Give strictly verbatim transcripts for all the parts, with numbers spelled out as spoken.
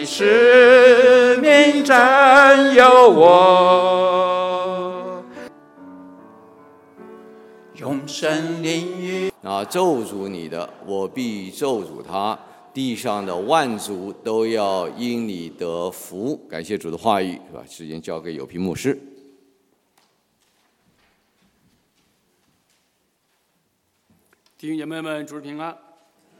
使命真有我，永生灵与那咒诅你的，我必咒诅他；地上的万族都要因你得福。感谢主的话语，是吧？时间交给有平牧师。 弟兄姐妹们，主日平安。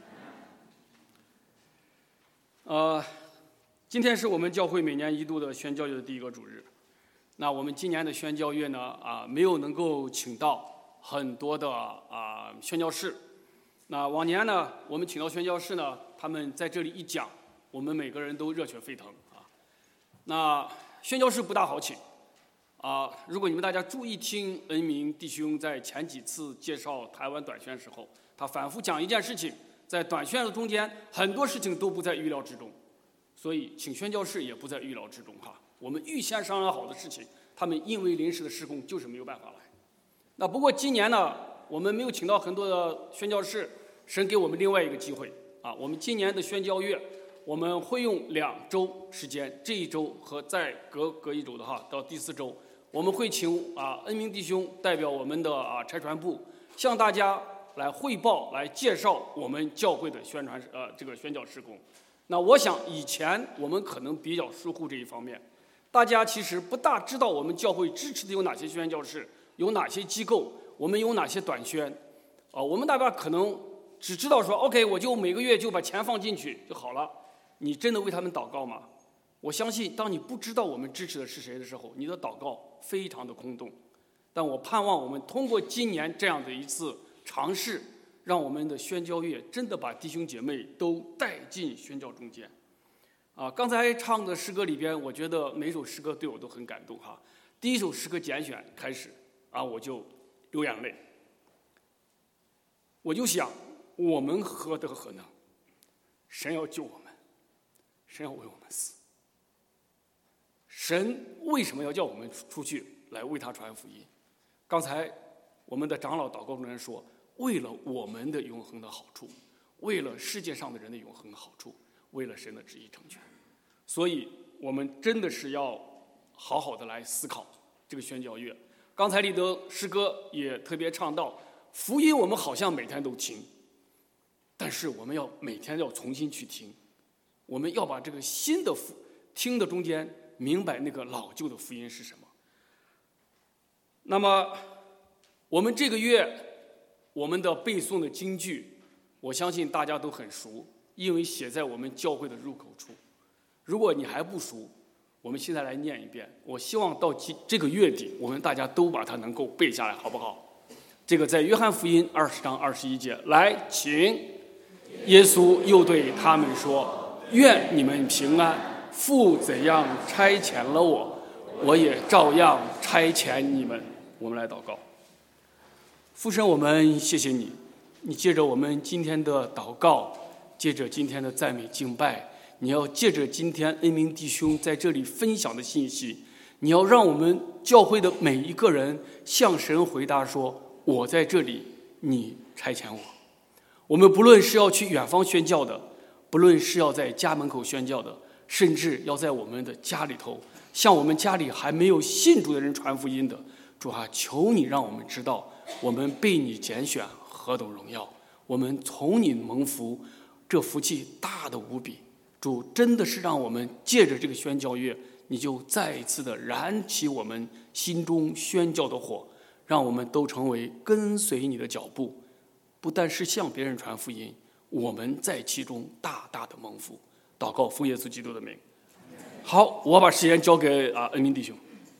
呃，今天是我们教会每年一度的宣教月的第一个主日。那我们今年的宣教月呢，啊、呃，没有能够请到很多的啊、呃、宣教士。那往年呢，我们请到宣教士呢，他们在这里一讲，我们每个人都热血沸腾啊。那宣教士不大好请啊。如果你们大家注意听恩明弟兄在前几次介绍台湾短宣时候，他反复讲一件事情，在短宣的中间，很多事情都不在预料之中，所以请宣教士也不在预料之中哈。我们预先商量好的事情，他们因为临时的施工就是没有办法来。那不过今年呢，我们没有请到很多的宣教士，神给我们另外一个机会啊。我们今年的宣教月，我们会用两周时间，这一周和再隔隔一周的哈，到第四周，我们会请啊恩明弟兄代表我们的啊差传部，向大家来汇报、来介绍我们教会的宣传呃这个宣教事工。那我想以前我们可能比较疏忽这一方面，大家其实不大知道我们教会支持的有哪些宣教士，有哪些机构，我们有哪些短宣，啊、呃，我们大家可能只知道说 ，OK， 我就每个月就把钱放进去就好了。你真的为他们祷告吗？我相信，当你不知道我们支持的是谁的时候，你的祷告非常的空洞。但我盼望我们通过今年这样的一次尝试，让我们的宣教月真的把弟兄姐妹都带进宣教中间。啊，刚才唱的诗歌里边，我觉得每首诗歌对我都很感动哈。第一首诗歌拣选开始啊，我就流眼泪，我就想，我们何德何能？神要救我们，神要为我们死。神为什么要叫我们出去来为他传福音？刚才我们的长老祷告中人说，为了我们的永恒的好处，为了世界上的人的永恒的好处，为了神的旨意成全。所以我们真的是要好好的来思考这个宣教月。刚才里的诗歌也特别唱到，福音我们好像每天都听，但是我们要每天要重新去听，我们要把这个新的福听的中间明白那个老旧的福音是什么。那么我们这个月我们的背诵的经句，我相信大家都很熟，因为写在我们教会的入口处。如果你还不熟，我们现在来念一遍。我希望到这个月底，我们大家都把它能够背下来，好不好？这个在约翰福音二十章二十一节，来，请。耶稣又对他们说：“愿你们平安。父怎样差遣了我，我也照样差遣你们。”我们来祷告。父神，我们谢谢你，你借着我们今天的祷告，借着今天的赞美敬拜，你要借着今天恩明弟兄在这里分享的信息，你要让我们教会的每一个人向神回答说：我在这里，你差遣我。我们不论是要去远方宣教的，不论是要在家门口宣教的，甚至要在我们的家里头向我们家里还没有信主的人传福音的，主啊，求你让我们知道我们被你拣选何等荣耀，我们从你蒙福，这福气大的无比。主真的是让我们借着这个宣教月，你就再一次的燃起我们心中宣教的火，让我们都成为跟随你的脚步，不但是向别人传福音，我们在其中大大的蒙福。祷告奉耶稣基督的名。好，我把时间交给啊恩明弟兄。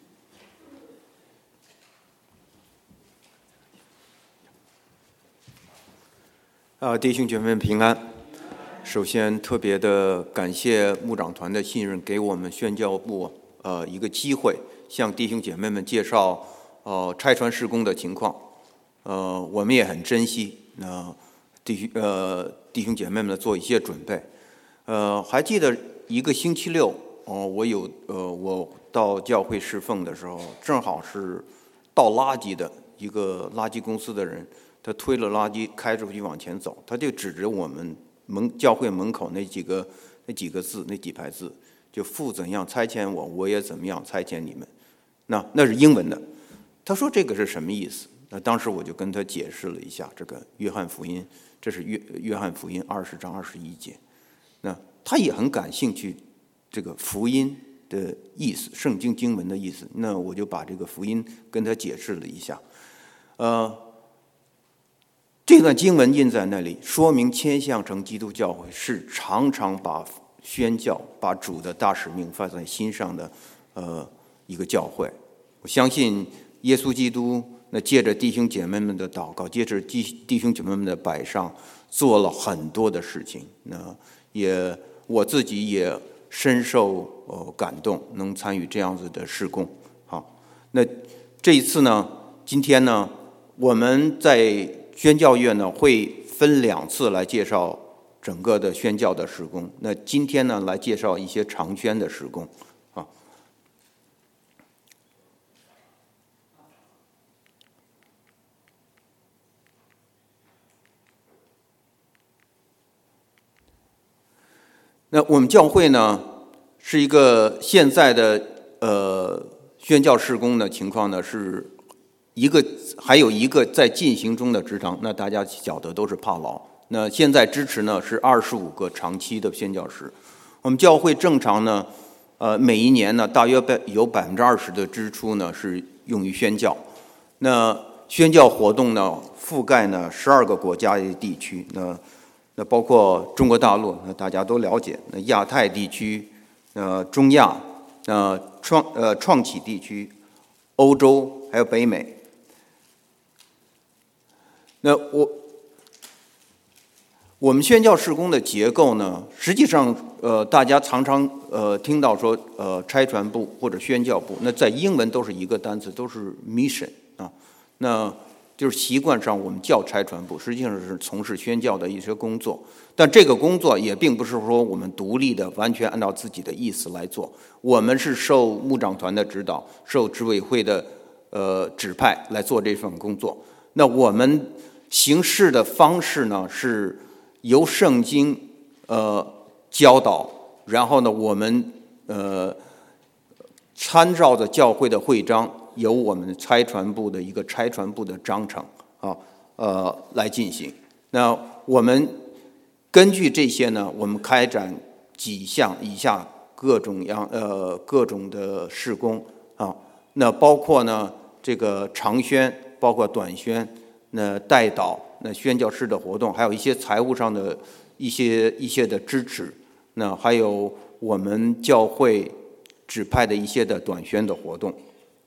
啊，弟兄姐妹们平安。首先特别的感谢牧长团的信任，给我们宣教部呃一个机会，向弟兄姐妹们介绍呃差传事工的情况。呃，我们也很珍惜，那、呃、弟兄呃弟兄姐妹们做一些准备。呃，还记得一个星期六，哦、呃，我有呃我到教会侍奉的时候，正好是倒垃圾的一个垃圾公司的人，他推了垃圾开出去往前走，他就指着我们门教会门口那几个那几个字，那几排字，就父怎样差遣我，我也怎么样差遣你们。那那是英文的。他说这个是什么意思？那当时我就跟他解释了一下，这个约翰福音，这是约约翰福音二十章二十一节。那他也很感兴趣这个福音的意思，圣经经文的意思。那我就把这个福音跟他解释了一下。呃，这段经文印在那里，说明千象城基督教会是常常把宣教、把主的大使命放在心上的呃一个教会。我相信耶稣基督那借着弟兄姐妹们的祷告，借着弟弟兄姐妹们的摆上，做了很多的事情。那也我自己也深受呃感动，能参与这样子的事工。好，那这一次呢，今天呢，我们在宣教院呢会分两次来介绍整个的宣教的事工。那今天呢，来介绍一些长宣的事工。那我们教会呢，是一个现在的呃宣教事工的情况呢，是一个还有一个在进行中的职堂。那大家晓得都是帕劳。那现在支持呢是二十五个长期的宣教师。我们教会正常呢，呃每一年呢大约有百分之二十的支出呢是用于宣教。那宣教活动呢覆盖呢十二个国家的地区。那那包括中国大陆，那大家都了解。那亚太地区，呃，中亚，呃，创呃创启地区，欧洲还有北美。那我我们宣教事工的结构呢，实际上，呃，大家常常呃听到说，呃，差传部或者宣教部，那在英文都是一个单词，都是 mission 啊，那。就是习惯上我们叫差传部，实际上是从事宣教的一些工作，但这个工作也并不是说我们独立的完全按照自己的意思来做，我们是受牧长团的指导，受执委会的呃指派来做这份工作。那我们行事的方式呢，是由圣经呃教导，然后呢我们呃参照着教会的会章，由我们差传部的一个差传部的章程啊，呃，来进行。那我们根据这些呢，我们开展几项以下各种样呃各种的事工啊。那包括呢这个长宣，包括短宣，那代祷，那宣教士的活动，还有一些财务上的一些一些的支持。那还有我们教会指派的一些的短宣的活动。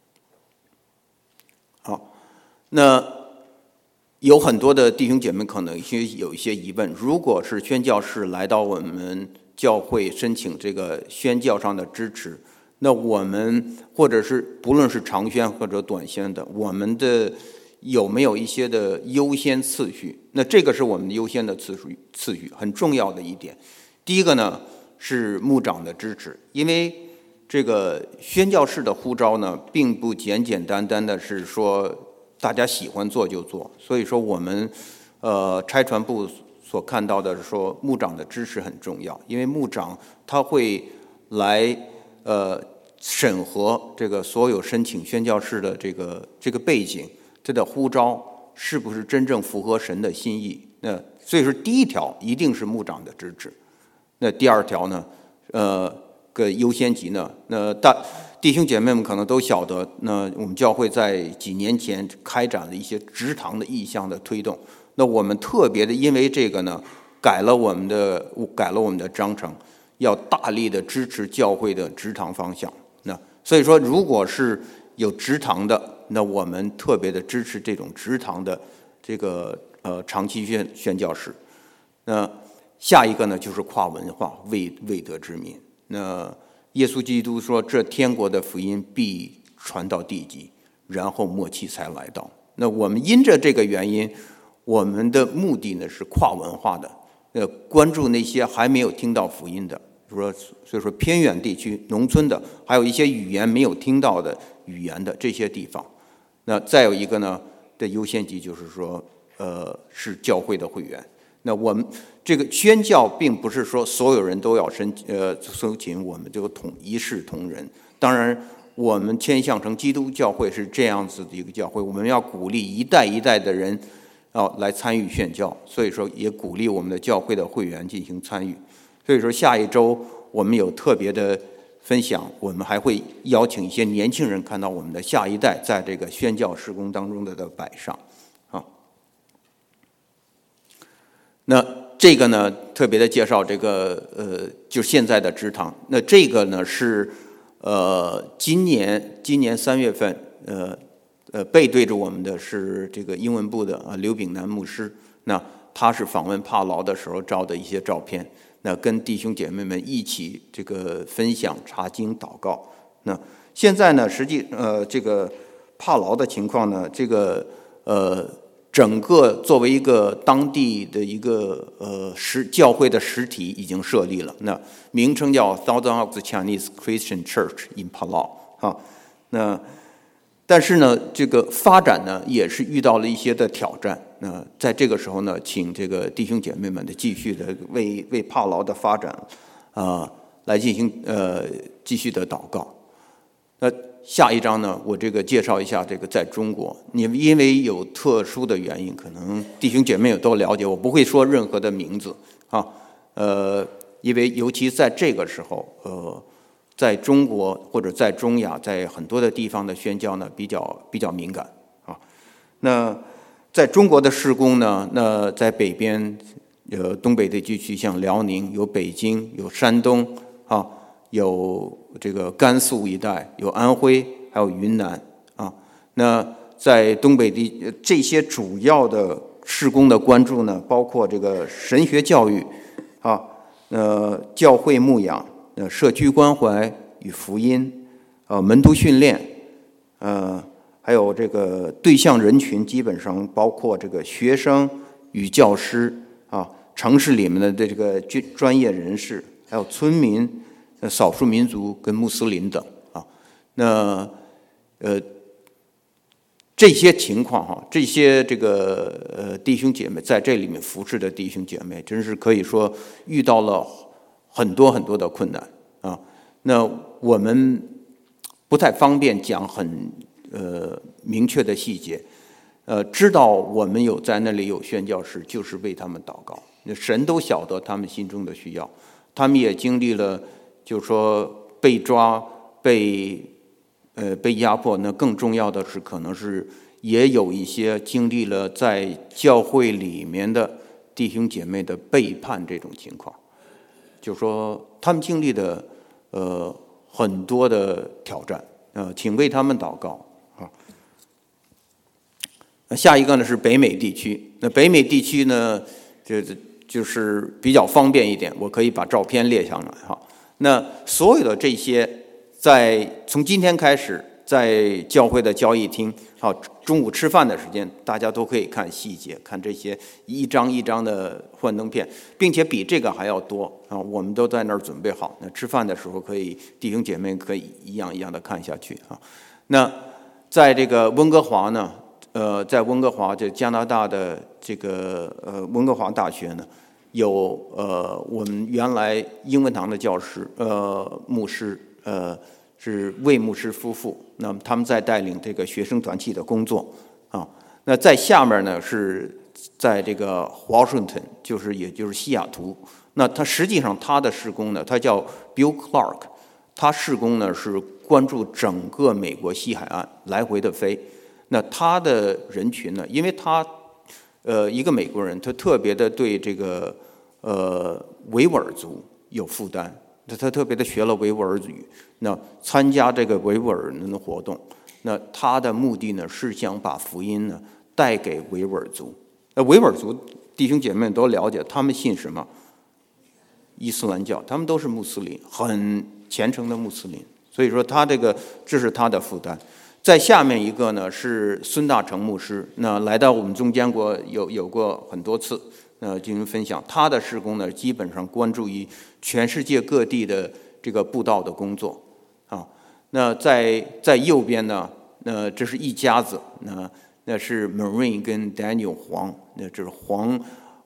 好，那有很多的弟兄姐妹可能有一些疑问，如果是宣教士来到我们教会申请这个宣教上的支持，那我们或者是不论是长宣或者短宣的，我们的有没有一些的优先次序？那这个是我们优先的次序，次序很重要的一点。第一个呢是牧长的支持，因为这个宣教士的呼召呢，并不简简单单的是说大家喜欢做就做，所以说我们呃差传部所看到的是说牧长的支持很重要，因为牧长他会来呃审核这个所有申请宣教士的这个这个背景，他的呼召是不是真正符合神的心意。那所以说第一条一定是牧长的支持。那第二条呢，呃。个优先级呢？那大弟兄姐妹们可能都晓得，那我们教会在几年前开展了一些职堂的意向的推动。那我们特别的因为这个呢，改了我们的改了我们的章程，要大力的支持教会的职堂方向。那所以说，如果是有职堂的，那我们特别的支持这种职堂的这个呃长期宣宣教士。那下一个呢，就是跨文化未未得之民。那耶稣基督说，这天国的福音必传到地极，然后末期才来到。那我们因着这个原因，我们的目的呢是跨文化的，呃，关注那些还没有听到福音的，比如说，所以说偏远地区、农村的，还有一些语言没有听到的语言的这些地方。那再有一个呢的优先级就是说，呃，是教会的会员。 那我们这个宣教并不是说所有人都要申呃申请我们这个统一视同仁，当然我们迁向成基督教会是这样子的一个教会，我们要鼓励一代一代的人要来参与宣教，所以说也鼓励我们的教会的会员进行参与。所以说下一周我们有特别的分享，我们还会邀请一些年轻人看到我们的下一代在这个宣教事工当中的的摆上啊。那这个呢，特别的介绍这个呃，就现在的职堂。那这个呢是呃，今年今年三月份，呃呃，背对着我们的是这个英文部的啊刘炳南牧师。那他是访问帕劳的时候照的一些照片。那跟弟兄姐妹们一起这个分享查经祷告。那现在呢，实际呃这个帕劳的情况呢，这个呃。整个作为一个当地的一个呃实教会的实体已经设立了，那名称叫 Thousand of the Chinese Christian Church in Palau 啊。那但是呢，这个发展呢也是遇到了一些的挑战。那在这个时候呢，请这个弟兄姐妹们的继续的为为帕劳的发展啊、呃、来进行呃继续的祷告。那下一章呢，我这个介绍一下这个在中国，你们因为有特殊的原因，可能弟兄姐妹也都了解，我不会说任何的名字啊，呃，因为尤其在这个时候，呃，在中国或者在中亚，在很多的地方的宣教呢，比较比较敏感啊。那在中国的事工呢，那在北边，呃，东北的地区，像辽宁，有北京，有山东啊。有这个甘肃一带，有安徽，还有云南啊。那在东北地这些主要的事工的关注呢，包括这个神学教育啊，呃，教会牧养，呃，社区关怀与福音，呃，门徒训练，呃，还有这个对象人群，基本上包括这个学生与教师啊，城市里面的这个专业人士，还有村民。少数民族跟穆斯林等啊，那呃这些情况哈，这些这个呃弟兄姐妹在这里面服侍的弟兄姐妹，真是可以说遇到了很多很多的困难啊。那我们不太方便讲很呃明确的细节，呃，知道我们有在那里有宣教士，就是为他们祷告。那神都晓得他们心中的需要，他们也经历了。就是说被抓、被呃被压迫，那更重要的是，可能是也有一些经历了在教会里面的弟兄姐妹的背叛这种情况。就是说他们经历的呃很多的挑战，呃，请为他们祷告啊。下一个呢是北美地区，那北美地区呢，这就是比较方便一点，我可以把照片列下来哈。那所有的这些，在从今天开始，在教会的交易厅，好，中午吃饭的时间，大家都可以看细节，看这些一张一张的幻灯片，并且比这个还要多啊！我们都在那儿准备好，那吃饭的时候可以，弟兄姐妹可以一样一样的看下去啊。那在这个温哥华呢，呃，在温哥华，这加拿大的这个呃温哥华大学呢。有呃，我们原来英文堂的教师，呃，牧师，呃，是魏牧师夫妇。那么他们在带领这个学生团契的工作啊。那在下面呢，是在这个 Washington， 就是也就是西雅图。那他实际上他的事工呢，他叫 Bill Clark， 他事工呢是关注整个美国西海岸来回的飞。那他的人群呢，因为他。呃，一个美国人，他特别的对这个呃维吾尔族有负担，他他特别的学了维吾尔语，那参加这个维吾尔人的活动，那他的目的呢是想把福音呢带给维吾尔族。那维吾尔族弟兄姐妹都了解，他们信什么？伊斯兰教，他们都是穆斯林，很虔诚的穆斯林。所以说，他这个这是他的负担。在下面一个呢是孙大成牧师，那来到我们中间国有有过很多次，呃进行分享。他的事工呢基本上关注于全世界各地的这个布道的工作啊。那在在右边呢，那这是一家子，那那是 Marine 跟 Daniel 黄，那这是黄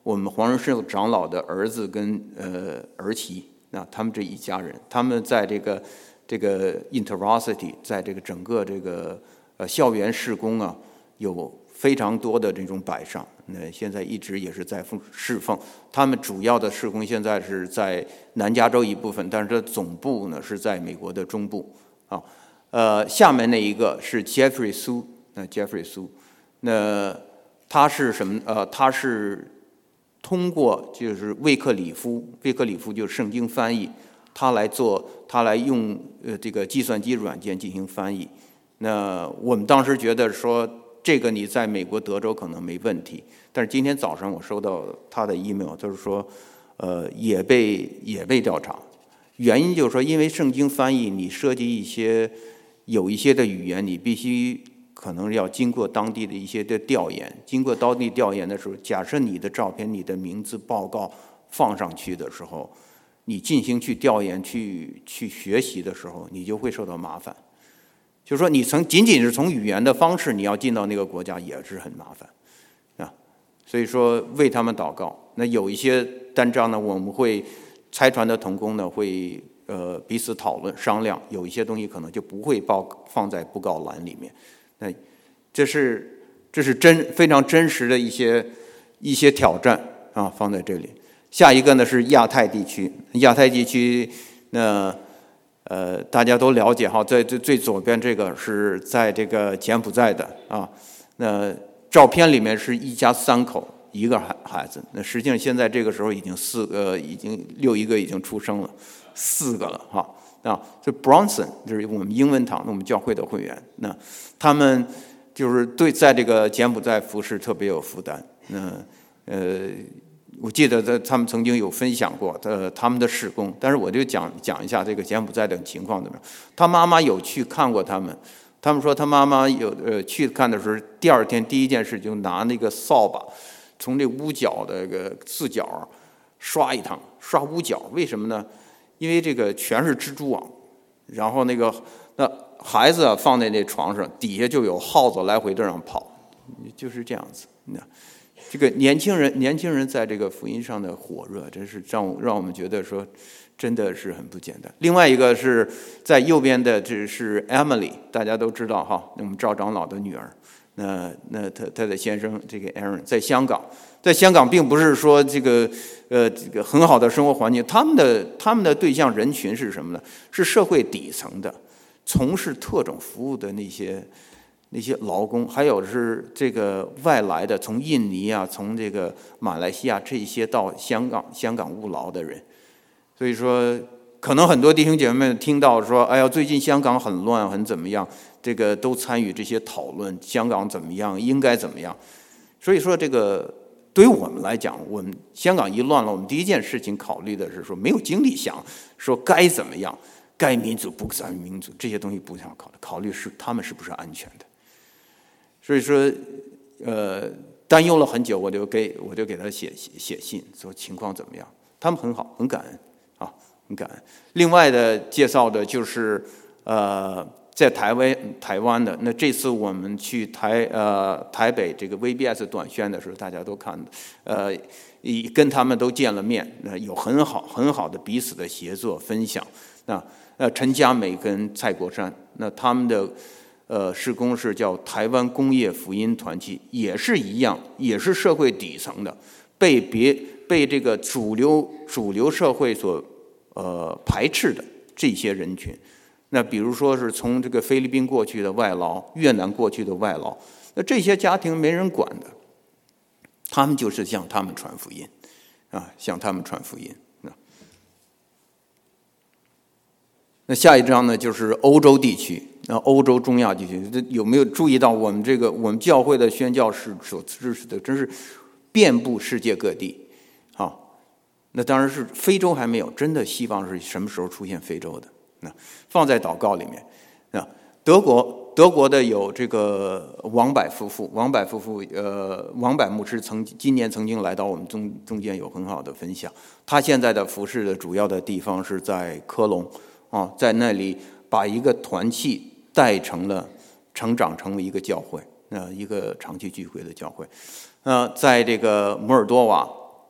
我们黄仁胜长老的儿子跟呃儿媳，那他们这一家人，他们在这个这个 InterVarsity， 在这个整个这个呃校园事工啊，有非常多的这种摆上。那现在一直也是在侍奉。他们主要的事工现在是在南加州一部分，但是这总部呢是在美国的中部啊。呃，下面那一个是 Jeffrey 苏，那 Jeffrey 苏，那他是什么？呃，他是通过就是魏克里夫，魏克里夫就是圣经翻译，他来做，他来用呃这个计算机软件进行翻译。那我们当时觉得说，这个你在美国德州可能没问题，但是今天早上我收到他的 email， 就是说，呃，也被也被调查，原因就是说，因为圣经翻译你涉及一些有一些的语言，你必须可能要经过当地的一些的调研，经过当地调研的时候，假设你的照片、你的名字报告放上去的时候，你进行去调研、去去学习的时候，你就会受到麻烦。就是说，你从仅仅是从语言的方式，你要进到那个国家也是很麻烦啊。所以说，为他们祷告。那有一些单章呢，我们会差传的同工呢会呃彼此讨论商量，有一些东西可能就不会报放在布告栏里面。那这是这是真非常真实的一些一些挑战啊，放在这里。下一个呢是亚太地区，亚太地区那。呃，大家都了解哈，在最最左边这个是在这个柬埔寨的啊。那照片里面是一家三口，一个孩孩子。那实际上现在这个时候已经四个，已经六一个已经出生了，四个了哈。啊，这 Bronson 就是我们英文堂我们教会的会员。那他们就是对在这个柬埔寨服事特别有负担。那呃。我记得在他们曾经有分享过呃他们的事工，但是我就讲讲一下这个柬埔寨的情况怎么样。他妈妈有去看过他们，他们说他妈妈有呃去看的时候，第二天第一件事就拿那个扫把从这屋角的这个四角刷一趟，刷屋角。为什么呢？因为这个全是蜘蛛网，然后那个那孩子啊放在那床上，底下就有耗子来回这样跑，就是这样子。那这个年轻人，年轻人在这个福音上的火热，真是让让我们觉得说，真的是很不简单。另外一个是在右边的，这是 Emily， 大家都知道哈，我们赵长老的女儿。那那他他的先生这个 Aaron 在香港，在香港并不是说这个呃这个很好的生活环境，他们的他们的对象人群是什么呢？是社会底层的，从事特种服务的那些。那些劳工，还有是这个外来的，从印尼啊，从这个马来西亚这些到香港香港务劳的人，所以说可能很多弟兄姐妹们听到说，哎呀，最近香港很乱，很怎么样，这个都参与这些讨论，香港怎么样，应该怎么样。所以说这个对于我们来讲，我们香港一乱了，我们第一件事情考虑的是说，没有精力想说该怎么样，该民主不该民主，这些东西不想考虑，考虑是他们是不是安全的。所以说，呃，担忧了很久，我就给我就给他写写写信，说情况怎么样？他们很好，很感恩啊，很感恩。另外的介绍的就是，呃，在台湾台湾的那这次我们去台呃台北这个 V B S 短宣的时候，大家都看，呃，跟他们都见了面，那有很好很好的彼此的协作分享。那呃陈佳美跟蔡国山，那他们的。呃，事工是叫台湾工业福音团契，也是一样，也是社会底层的，被别被这个主流主流社会所呃排斥的这些人群。那比如说是从这个菲律宾过去的外劳，越南过去的外劳，那这些家庭没人管的，他们就是向他们传福音啊，向他们传福音。那下一章呢，就是欧洲地区。那欧洲、中亚地区，有没有注意到我们这个我们教会的宣教士所支持的，真是遍布世界各地啊？那当然是非洲还没有，真的希望是什么时候出现非洲的？那放在祷告里面。那德国，德国的有这个王柏夫妇，王柏夫妇，呃，王柏牧师曾今年曾经来到我们中中间有很好的分享。他现在的服事的主要的地方是在科隆啊，在那里把一个团契。带成了成长成为一个教会，呃，一个长期聚会的教会。呃，在这个摩尔多瓦，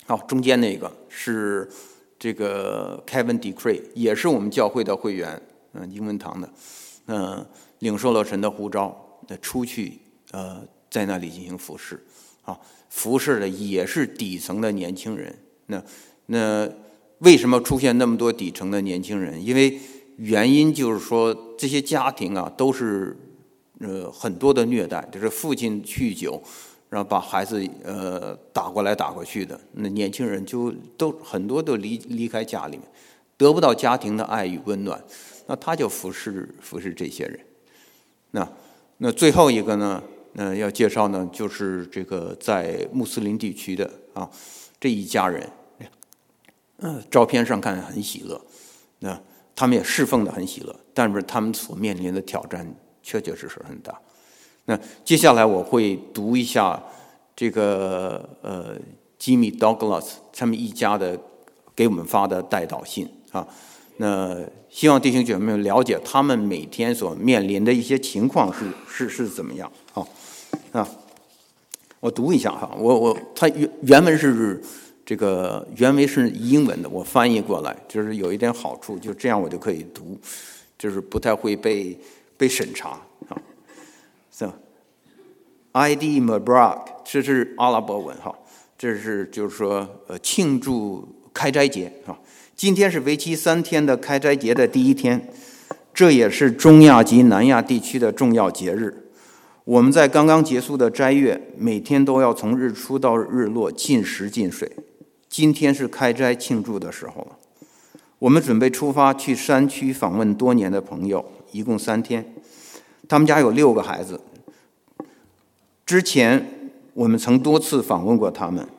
好，中间那个是这个 Kevin Decree， 也是我们教会的会员，嗯、呃，英文堂的，嗯、呃，领受了神的呼召，出去呃，在那里进行服侍，啊，服侍的也是底层的年轻人。那那为什么出现那么多底层的年轻人？因为原因就是说，这些家庭啊，都是呃很多的虐待，就是父亲酗酒，然后把孩子呃打过来打过去的，那年轻人就都很多都离离开家里面，得不到家庭的爱与温暖，那他就服侍服侍这些人。那那最后一个呢，呃，要介绍呢，就是这个在穆斯林地区的啊这一家人，嗯、呃，照片上看很喜乐，那他们也侍奉的很喜乐，但是他们所面临的挑战确确实实很大。那接下来我会读一下这个呃吉米 Douglas 他们一家的给我们发的代祷信啊。那希望弟兄姐妹们了解他们每天所面临的一些情况是是是怎么样啊啊。我读一下哈，我我它原原文是这个原文是英文的，我翻译过来，就是有一点好处，就这样我就可以读，就是不太会被被审查啊。So, Eid Mubarak， 这是阿拉伯文哈，这是就是说呃庆祝开斋节啊。今天是为期三天的开斋节的第一天，这也是中亚及南亚地区的重要节日。我们在刚刚结束的斋月，每天都要从日出到日落禁食禁水。今天是开斋庆祝的时候了。我们准备出发去山区访问多年的朋友，一共三天。他们家有六个孩子。之前我们曾多次访问过他们，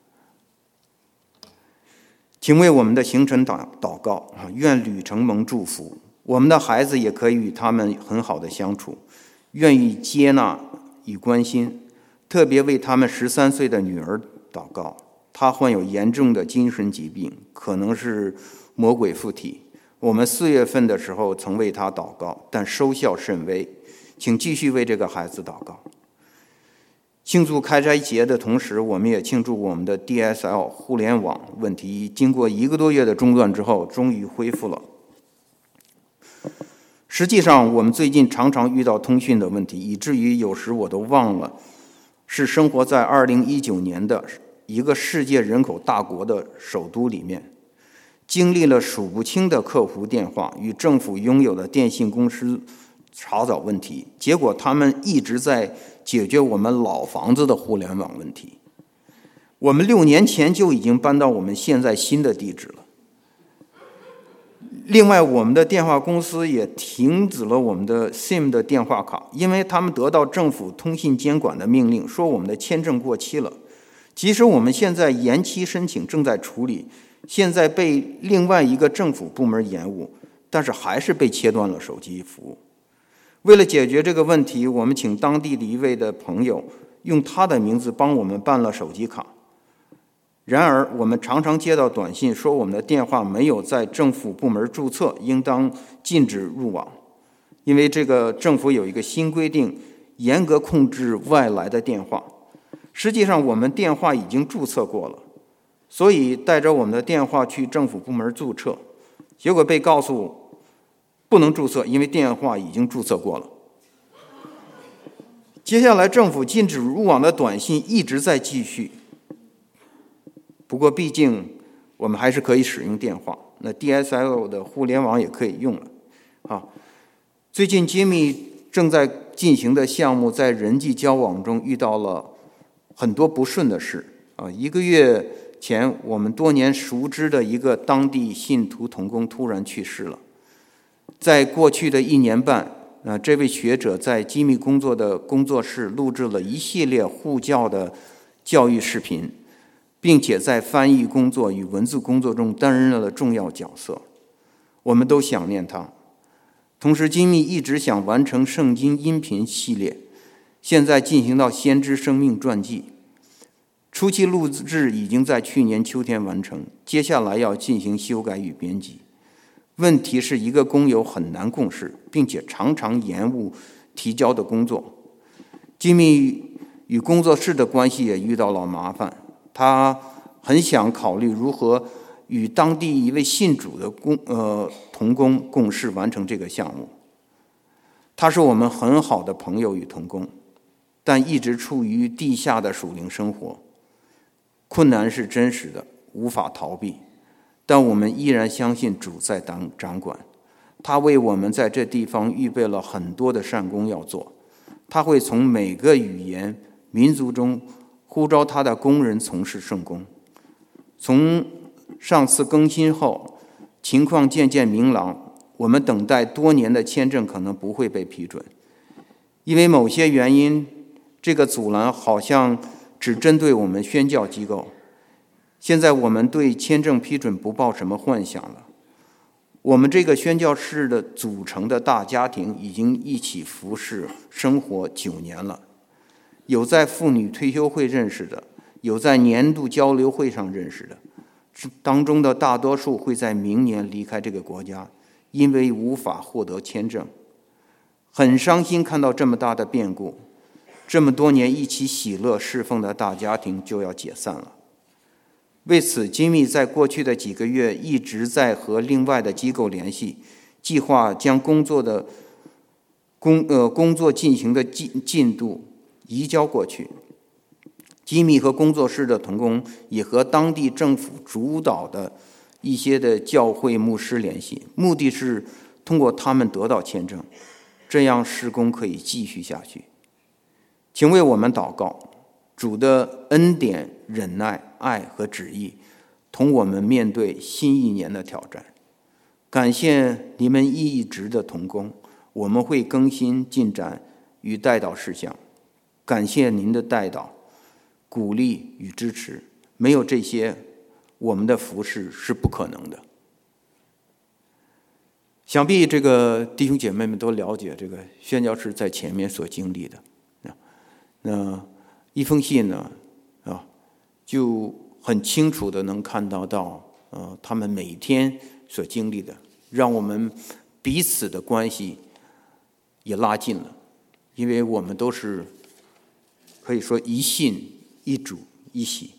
请为我们的行程祷祷告啊，愿旅程蒙祝福。我们的孩子也可以与他们很好的相处，愿意接纳与关心，特别为他们十三岁的女儿祷告。她患有严重的精神疾病，可能是魔鬼附体。我们四月份的时候曾为她祷告，但收效甚微。请继续为这个孩子祷告。庆祝开斋节的同时，我们也庆祝我们的 D S L 互联网问题经过一个多月的中断之后，终于恢复了。实际上，我们最近常常遇到通讯的问题，以至于有时我都忘了是生活在二零一九年的一个世界人口大国的首都里面，经历了数不清的客服电话与政府拥有的电信公司查找问题，结果他们一直在解决我们老房子的互联网问题。我们六年前就已经搬到我们现在新的地址了。另外，我们的电话公司也停止了我们的 SIM 的电话卡，因为他们得到政府通信监管的命令，说我们的签证过期了。即使我们现在延期申请正在处理，现在被另外一个政府部门延误，但是还是被切断了手机服务。为了解决这个问题，我们请当地的一位的朋友用他的名字帮我们办了手机卡。然而，我们常常接到短信说我们的电话没有在政府部门注册，应当禁止入网。因为这个政府有一个新规定，严格控制外来的电话。实际上，我们电话已经注册过了，所以带着我们的电话去政府部门注册，结果被告诉不能注册，因为电话已经注册过了。接下来，政府禁止入网的短信一直在继续。不过，毕竟我们还是可以使用电话，那 D S L 的互联网也可以用了。啊，最近吉米正在进行的项目，在人际交往中遇到了很多不顺的事。啊，一个月前，我们多年熟知的一个当地信徒同工突然去世了。在过去的一年半，呃，这位学者在吉米工作的工作室录制了一系列护教的教育视频，并且在翻译工作与文字工作中担任了重要角色。我们都想念他。同时，吉米一直想完成圣经音频系列，现在进行到先知生命传记。初期录制已经在去年秋天完成，接下来要进行修改与编辑。问题是一个工友很难共事，并且常常延误提交的工作。吉米与工作室的关系也遇到了麻烦，他很想考虑如何与当地一位信主的工呃同工共事完成这个项目。他是我们很好的朋友与同工，但一直处于地下的属灵生活，困难是真实的，无法逃避。但我们依然相信主在当掌管，他为我们在这地方预备了很多的善工要做，他会从每个语言民族中呼召他的工人从事圣工。从上次更新后，情况渐渐明朗，我们等待多年的签证可能不会被批准，因为某些原因，这个阻拦好像只针对我们宣教机构。现在我们对签证批准不抱什么幻想了。我们这个宣教士的组成的大家庭已经一起服侍生活九年了，有在妇女退休会认识的，有在年度交流会上认识的，当中的大多数会在明年离开这个国家，因为无法获得签证。很伤心看到这么大的变故，这么多年一起喜乐侍奉的大家庭就要解散了。为此，吉米在过去的几个月一直在和另外的机构联系，计划将工作的工呃工作进行的进进度移交过去。吉米和工作室的同工也和当地政府主导的一些的教会牧师联系，目的是通过他们得到签证，这样事工可以继续下去。请为我们祷告，主的恩典、忍耐、爱和旨意同我们面对新一年的挑战。感谢你们一直的同工，我们会更新进展与代祷事项。感谢您的代祷、鼓励与支持，没有这些，我们的服事是不可能的。想必这个弟兄姐妹们都了解这个宣教士在前面所经历的。那一封信呢，啊，就很清楚的能看到到，呃，他们每天所经历的，让我们彼此的关系也拉近了，因为我们都是可以说一信一主一喜。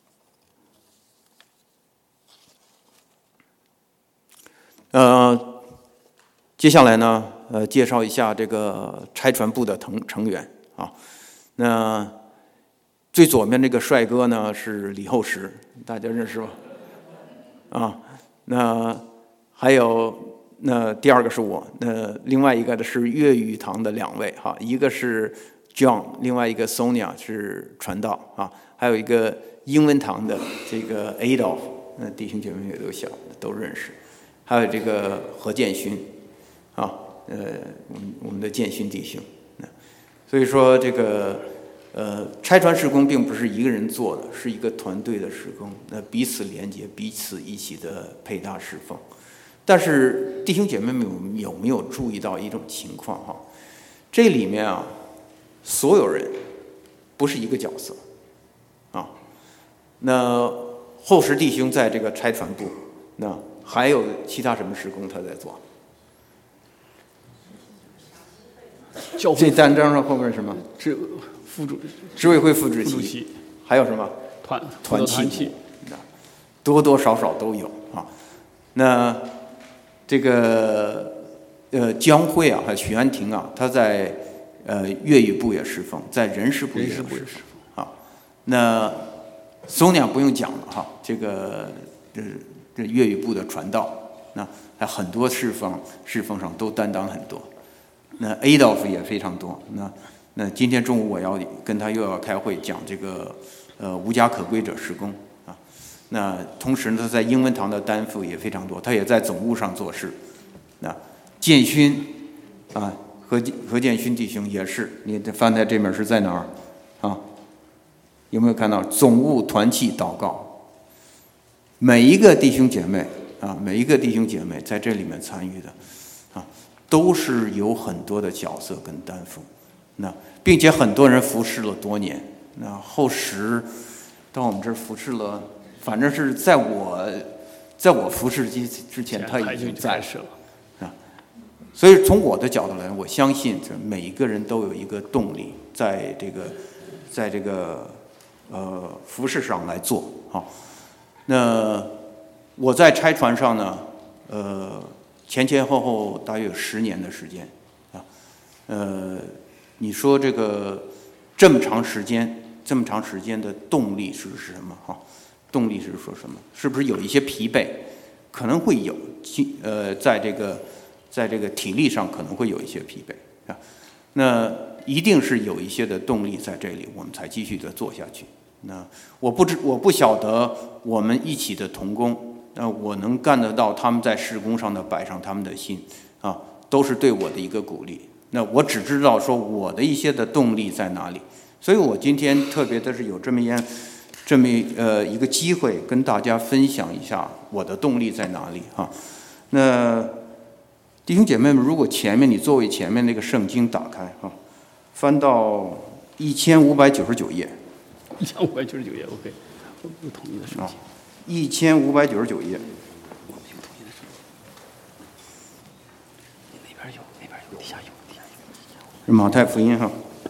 呃，接下来呢，呃，介绍一下这个差传部的成成员啊。那最左边这个帅哥呢是李厚实，大家认识吗？啊，那还有那第二个是我，那另外一个的是粤语堂的两位哈，一个是 John， 另外一个 Sonia 是传道啊，还有一个英文堂的这个 Adolf， 那弟兄姐妹也都晓得都认识，还有这个何建勋啊，呃，我们我们的建勋弟兄。所以说，这个呃，差传事工并不是一个人做的，是一个团队的事工，那彼此连接，彼此一起的配搭侍奉。但是弟兄姐妹们有有没有注意到一种情况哈？这里面啊，所有人不是一个角色啊。那厚实弟兄在这个差传部，那还有其他什么事工他在做？这单张上后面是什么？ 执副主执委会副主席， 席还有什么？ 团团契， 契多多少少都有啊。那这个呃江辉啊，还有许安婷啊，他在呃粤语部也侍奉，在人事部也侍奉啊。那松娘不用讲了哈，这个这这粤语部的传道，那还很多侍奉侍奉上都担当很多。那 Adolf 也非常多。那那今天中午我要跟他又要开会讲这个呃无家可归者事工啊。那同时呢，他在英文堂的担负也非常多，他也在总务上做事。那建勋啊，何何建勋弟兄也是，你翻在这面是在哪儿啊？有没有看到总务团契祷告？每一个弟兄姐妹啊，每一个弟兄姐妹在这里面参与的啊。都是有很多的角色跟担负，那并且很多人服侍了多年。那厚实到我们这儿服侍了，反正是在我在我服侍之之前，他已经在世了啊。所以从我的角度来说，我相信这每一个人都有一个动力，在这个在这个呃服侍上来做啊。 那我在差传上呢，呃，前前后后大约有十年的时间啊。呃，你说这个这么长时间，这么长时间的动力是什么？哈，动力是说什么？是不是有一些疲惫？可能会有，呃，在这个在这个体力上可能会有一些疲惫啊。那一定是有一些的动力在这里，我们才继续的做下去。那我不知我不晓得我们一起的同工，那我能干得到他们在事工上的摆上他们的心啊，都是对我的一个鼓励。那我只知道说我的一些的动力在哪里，所以我今天特别的是有这么样这么呃一个机会跟大家分享一下我的动力在哪里啊。那弟兄姐妹们，如果前面你座位前面那个圣经打开啊，翻到一千五百九十九页， 一千五百九十九页 ，OK， 我们有统一的圣经， 一千五百九十九页。 我们有统一的圣经，那边有，那边有，底下有，底下有。 是马太福音哈。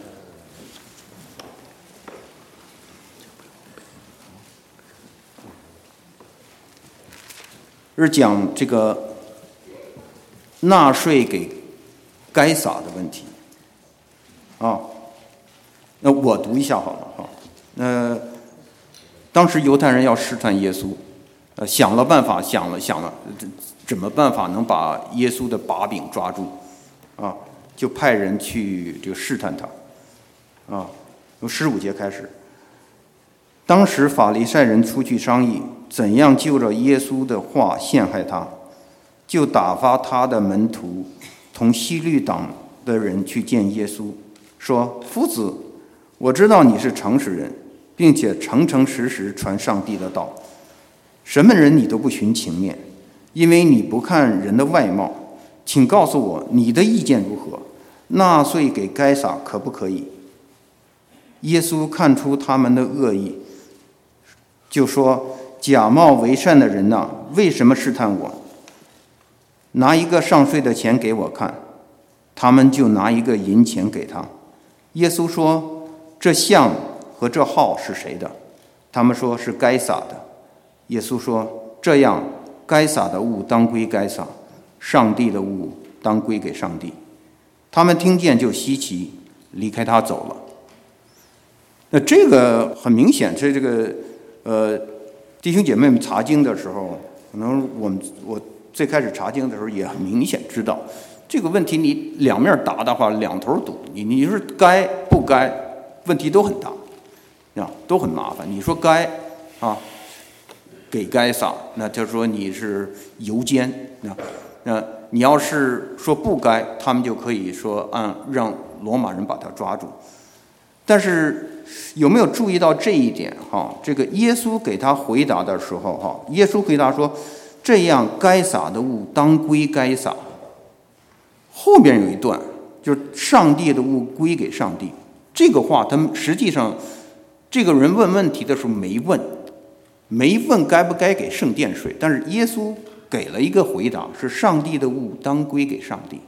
是讲这个纳税给该撒的问题啊。那我读一下好了哈。那当时犹太人要试探耶稣，呃，想了办法，想了想了，怎么办法能把耶稣的把柄抓住啊？就派人去这个试探他啊。从十五节开始，当时法利赛人出去商议，怎样就着耶稣的话陷害他，就打发他的门徒同西律党的人去见耶稣，说：夫子，我知道你是诚实人，并且诚诚实实传上帝的道，什么人你都不徇情面，因为你不看人的外貌。请告诉我你的意见如何？纳税给该撒可不可以？耶稣看出他们的恶意，就说：假冒为善的人哪，为什么试探我？拿一个上税的钱给我看。他们就拿一个银钱给他。耶稣说：这像和这号是谁的？他们说是该撒的。耶稣说：这样，该撒的物当归该撒，上帝的物当归给上帝。他们听见就稀奇，离开他走了。那这个很明显是这个呃弟兄姐妹们查经的时候，可能我们我最开始查经的时候也很明显知道这个问题，你两面答的话，两头堵，你你说该不该，问题都很大啊，都很麻烦。你说该啊，给该撒，那就说你是游奸啊。那你要是说不该，他们就可以说按让罗马人把他抓住。但是有没有注意到这一点哈？这个耶稣给他回答的时候哈，耶稣回答说：这样该撒的物当归该撒。后边有一段就是上帝的物归给上帝，这个话他们实际上这个人问问题的时候没问，没问该不该给圣殿税，但是耶稣给了一个回答，是上帝的物当归给上帝。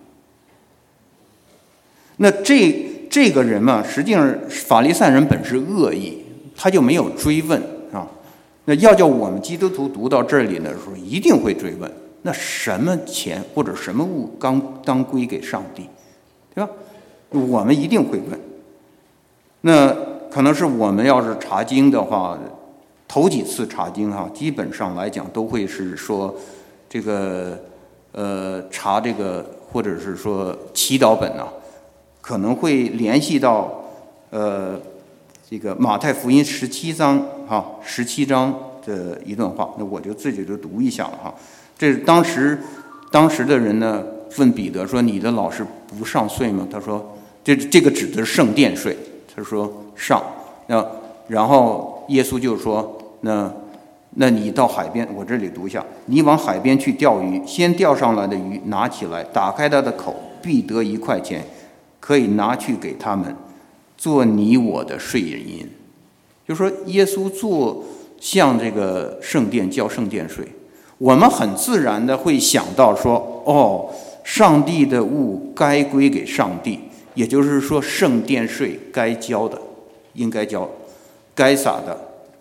那这这个人嘛，实际上法利赛人本是恶意，他就没有追问啊。那要叫我们基督徒读到这里的时候，一定会追问：那什么钱或者什么物当当归给上帝，对吧？我们一定会问。那可能是我们要是查经的话，头几次查经哈、啊，基本上来讲都会是说这个呃查这个或者是说祈祷本啊，可能会联系到呃这个马太福音十七章哈，十七章的一段话，那我就自己就读一下了哈。这是当时当时的人呢问彼得说：你的老师不上税吗？他说这这个指的是圣殿税，他说上。那然后耶稣就说：那那你到海边，我这里读一下，你往海边去钓鱼，先钓上来的鱼拿起来，打开它的口，必得一块钱，可以拿去给他们，做你我的税银。就说耶稣做像这个圣殿交圣殿税，我们很自然的会想到说，哦，上帝的物该归给上帝，也就是说圣殿税该交的应该交，该撒的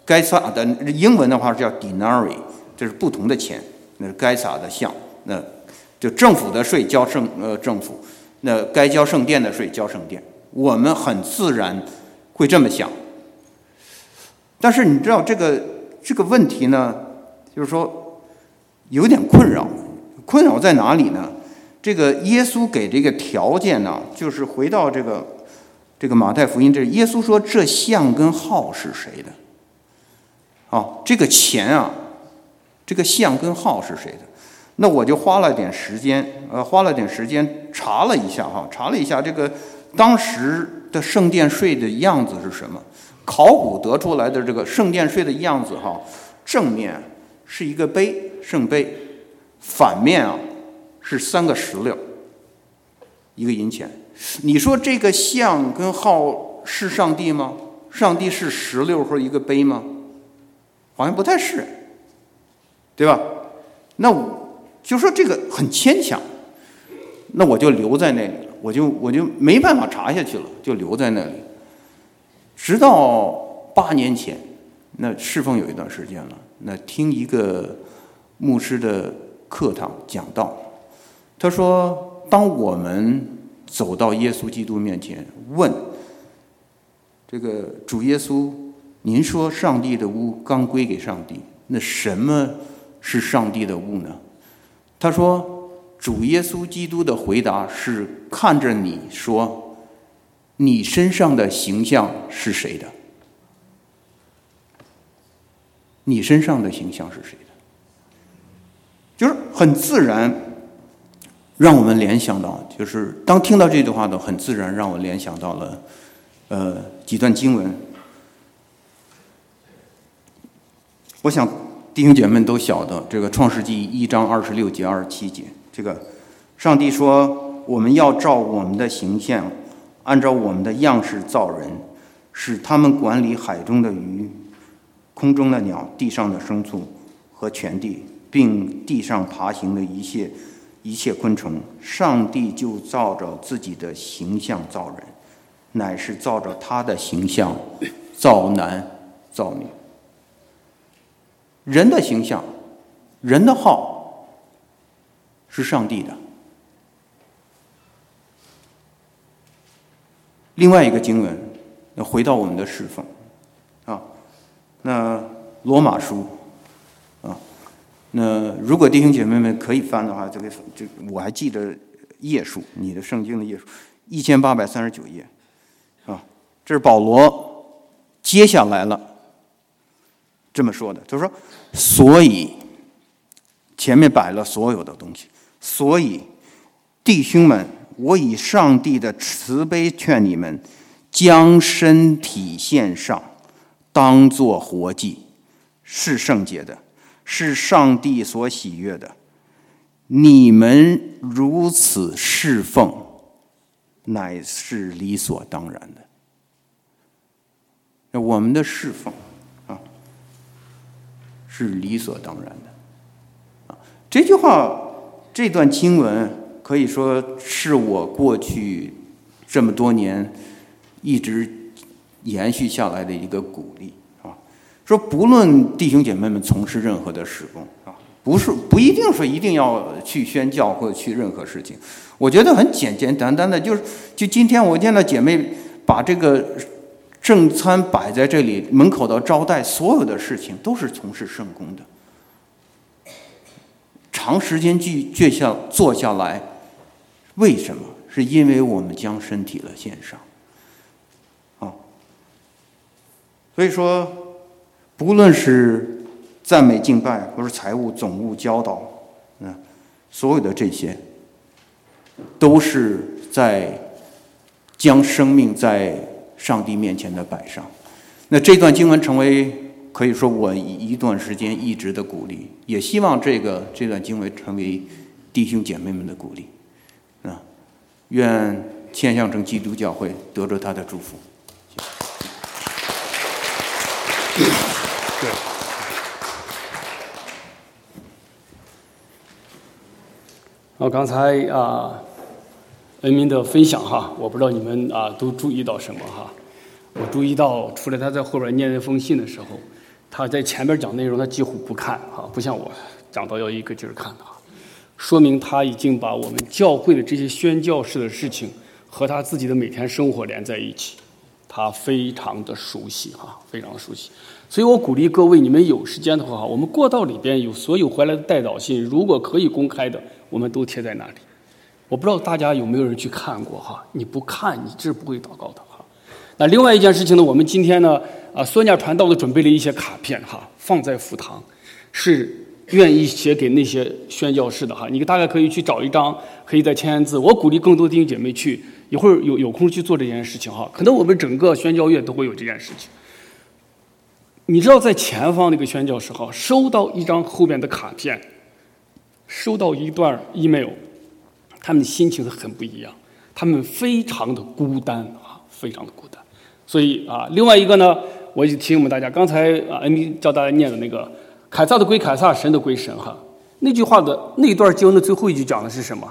该撒的英文的话叫 denarii， 这是不同的钱，那是该撒的项，那就政府的税交圣呃政府，那该交圣殿的税交圣殿。我们很自然会这么想，但是你知道这个这个问题呢，就是说有点困扰，困扰在哪里呢？这个耶稣给这个条件呢，就是回到这个这个马太福音，这耶稣说这项跟号是谁的？啊，这个钱啊，这个项跟号是谁的？那我就花了点时间，呃，花了点时间查了一下哈，查了一下这个当时的圣殿税的样子是什么？考古得出来的这个圣殿税的样子哈，正面是一个杯，圣杯，反面啊是三个石榴，一个银钱。你说这个像跟号是上帝吗？上帝是石榴或一个杯吗？好像不太是，对吧？那我就说这个很牵强，那我就留在那里了，我就我就没办法查下去了，就留在那里。直到八年前，那侍奉有一段时间了，那听一个牧师的课堂讲道，他说，当我们走到耶稣基督面前，问这个主耶稣，您说上帝的屋刚归给上帝，那什么是上帝的屋呢？他说，主耶稣基督的回答是看着你说，你身上的形象是谁的？你身上的形象是谁的？就是很自然让我们联想到，就是当听到这句话的，很自然让我联想到了呃几段经文。我想弟兄姐妹都晓得，这个创世纪一章二十六节二十七节，这个上帝说，我们要照我们的形象，按照我们的样式造人，使他们管理海中的鱼、空中的鸟、地上的牲畜和全地，并地上爬行的一切一切昆虫。上帝就照着自己的形象造人，乃是照着他的形象造男造女。人的形象，人的号是上帝的。另外一个经文，那回到我们的侍奉啊，那罗马书啊，那如果弟兄姐妹们可以翻的话，这个这我还记得页数，你的圣经的页数一千八百三十九页啊，这是保罗接下来了这么说的，就是说，所以前面摆了所有的东西，所以弟兄们，我以上帝的慈悲劝你们，将身体献上，当作活祭，是圣洁的，是上帝所喜悦的。你们如此侍奉，乃是理所当然的。我们的侍奉啊，是理所当然的。啊，这句话，这段经文可以说是我过去这么多年一直延续下来的一个鼓励啊。说不论弟兄姐妹们从事任何的事工啊，不是不一定说一定要去宣教或者去任何事情。我觉得很简简单单的，就是就今天我见到姐妹把这个正餐摆在这里，门口的招待，所有的事情都是从事圣工的。长时间去坐下坐下来，为什么？是因为我们将身体了献上。啊，所以说，不论是赞美敬拜，或是财务总务教导，嗯，所有的这些，都是在将生命在上帝面前的摆上。那这段经文成为可以说我一段时间一直的鼓励，也希望这个这段经文成为弟兄姐妹们的鼓励。啊，愿千象城基督教会得着他的祝福。 对。好，刚才啊，恩明的分享哈，我不知道你们啊都注意到什么哈。我注意到，除了他在后边念那封信的时候， 他在前面讲内容他几乎不看啊，不像我讲到要一个劲儿看啊，说明他已经把我们教会的这些宣教士的事情和他自己的每天生活连在一起，他非常的熟悉啊，非常熟悉。所以我鼓励各位，你们有时间的话，我们过道里边有所有回来的代祷信，如果可以公开的，我们都贴在那里。我不知道大家有没有人去看过哈？你不看，你是不会祷告的哈。那另外一件事情呢，我们今天呢，啊，索尼亚传道的准备了一些卡片哈，放在福堂，是愿意写给那些宣教士的哈。你大概可以去找一张，可以再签字。我鼓励更多弟兄姐妹去，一会儿有有空去做这件事情哈。可能我们整个宣教月都会有这件事情。你知道，在前方那个宣教士哈，收到一张后边的卡片，收到一段 email， 他们的心情是很不一样，他们非常的孤单啊，非常的孤单。所以啊，另外一个呢，我就提醒我们大家，刚才啊恩比教大家念的那个“凯撒的归凯撒，神的归神”哈，那句话的那段经文的最后一句讲的是什么？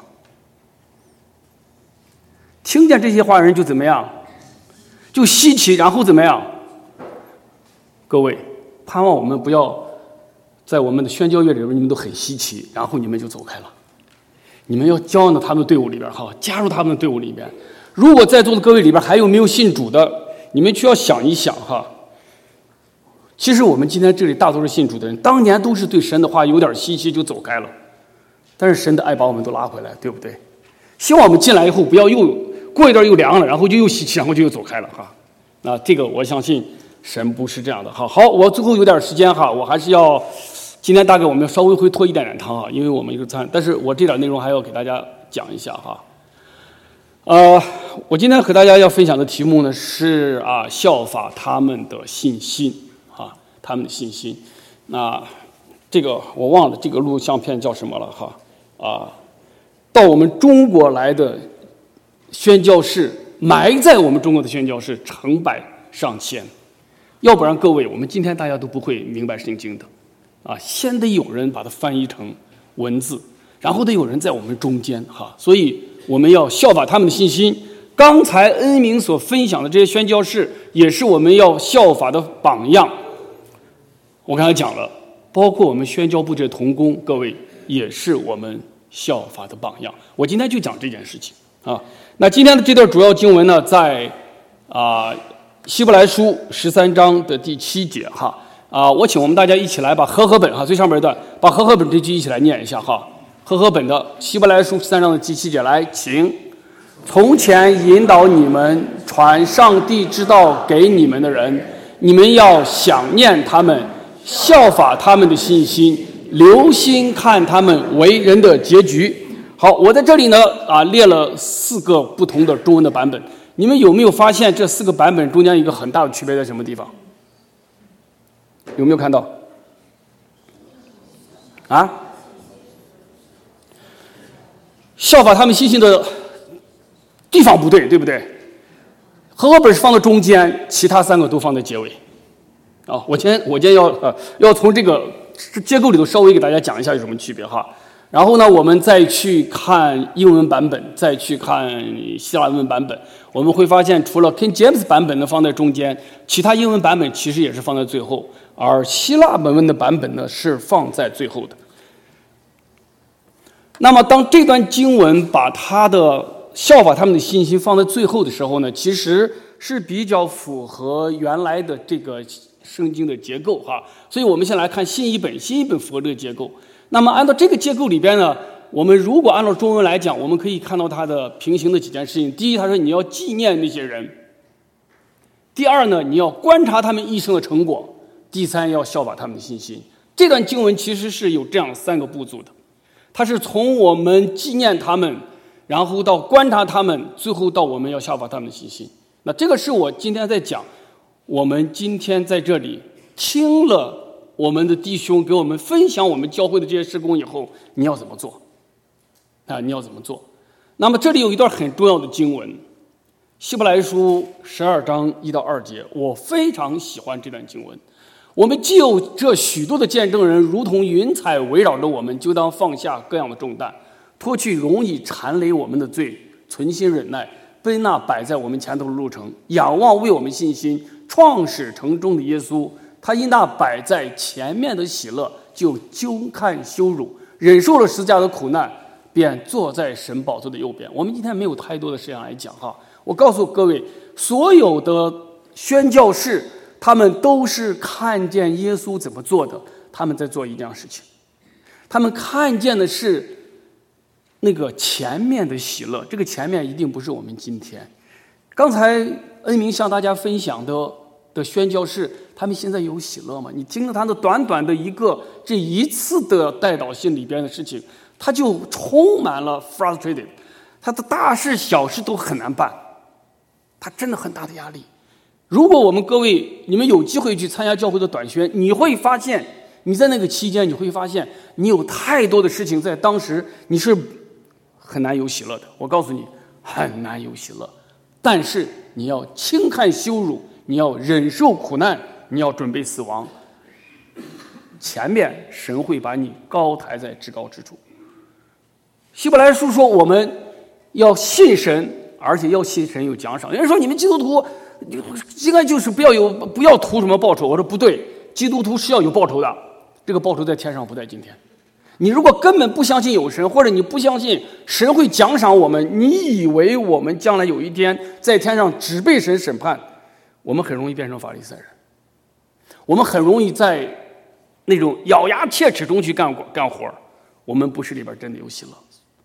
听见这些话的人就怎么样？就稀奇，然后怎么样？各位，盼望我们不要在我们的宣教月里边，你们都很稀奇，然后你们就走开了。你们要交到他们的队伍里边哈，加入他们的队伍里边。如果在座的各位里边还有没有信主的，你们需要想一想哈。其实我们今天这里大多数信主的人，当年都是对神的话有点稀奇就走开了，但是神的爱把我们都拉回来，对不对？希望我们进来以后不要又过一段又凉了，然后就又稀奇，然后就又走开了哈。那这个我相信神不是这样的哈。好，我最后有点时间哈，我还是要今天大概我们稍微会拖一点点堂哈，因为我们一个餐，但是我这点内容还要给大家讲一下哈。呃，我今天和大家要分享的题目呢是啊，效法他们的信心啊，他们的信心。那这个我忘了这个录像片叫什么了哈啊，到我们中国来的宣教士，埋在我们中国的宣教士成百上千，要不然各位我们今天大家都不会明白圣经的啊，先得有人把它翻译成文字，然后得有人在我们中间哈，所以我们要效法他们的信心。刚才恩明所分享的这些宣教士，也是我们要效法的榜样。我刚才讲了，包括我们宣教部这同工，各位也是我们效法的榜样。我今天就讲这件事情啊。那今天的这段主要经文呢，在啊希伯来书十三章的第七节哈啊，我请我们大家一起来把和合本哈最上面的把和合本这句一起来念一下哈。和合本的希伯来书十三章的第七节，来，请。从前引导你们传上帝之道给你们的人，你们要想念他们，效法他们的信心，留心看他们为人的结局。好，我在这里呢啊列了四个不同的中文的版本，你们有没有发现这四个版本中间有一个很大的区别在什么地方？有没有看到？啊？效法他们信心的地方不对，对不对？和合本是放在中间，其他三个都放在结尾。啊，我今天我今天要呃要从这个结构里头稍微给大家讲一下有什么区别哈。然后呢，我们再去看英文版本，再去看希腊文版本，我们会发现除了 King James 版本呢放在中间，其他英文版本其实也是放在最后，而希腊文的版本呢是放在最后的。那么当这段经文把他的效法他们的信心放在最后的时候呢，其实是比较符合原来的这个圣经的结构哈。所以我们先来看新译本，新译本符合这个结构。那么按照这个结构里边呢，我们如果按照中文来讲，我们可以看到它的平行的几件事情。第一，他说你要纪念那些人；第二呢，你要观察他们一生的成果；第三，要效法他们的信心。这段经文其实是有这样三个步骤的。它是从我们纪念他们，然后到观察他们，最后到我们要效法他们的信心。那这个是我今天在讲，我们今天在这里听了我们的弟兄给我们分享我们教会的这些事工以后，你要怎么做啊？你要怎么做？那么这里有一段很重要的经文，希伯来书十二章一到二节，我非常喜欢这段经文。我们既有这许多的见证人，如同云彩围绕着我们，就当放下各样的重担，脱去容易缠累我们的罪，存心忍耐，奔那摆在我们前头的路程，仰望为我们信心创始成终的耶稣， 他因那摆在前面的喜乐，就究看羞辱，忍受了十字架的苦难，便坐在神宝座的右边。我们今天没有太多的时间来讲哈，我告诉各位，所有的宣教士，他们都是看见耶稣怎么做的，他们在做一样事情。他们看见的是那个前面的喜乐，这个前面一定不是我们今天。刚才恩明向大家分享的的宣教士，他们现在有喜乐吗？你听了他的短短的一个这一次的代祷信里边的事情，他就充满了 frustrated， 他的大事小事都很难办，他真的很大的压力。如果我们各位你们有机会去参加教会的短宣，你会发现你在那个期间，你会发现你有太多的事情在当时你是很难有喜乐的。我告诉你，很难有喜乐。但是你要轻看羞辱，你要忍受苦难，你要准备死亡。前面神会把你高抬在至高之处。希伯来书说，我们要信神，而且要信神有奖赏。有人说你们基督徒应该就是不要有不要图什么报酬。我说不对，基督徒是要有报酬的。这个报酬在天上，不在今天。你如果根本不相信有神，或者你不相信神会奖赏我们，你以为我们将来有一天在天上只被神审判，我们很容易变成法利赛人，我们很容易在那种咬牙切齿中去干干活，我们不是里边真的有喜乐。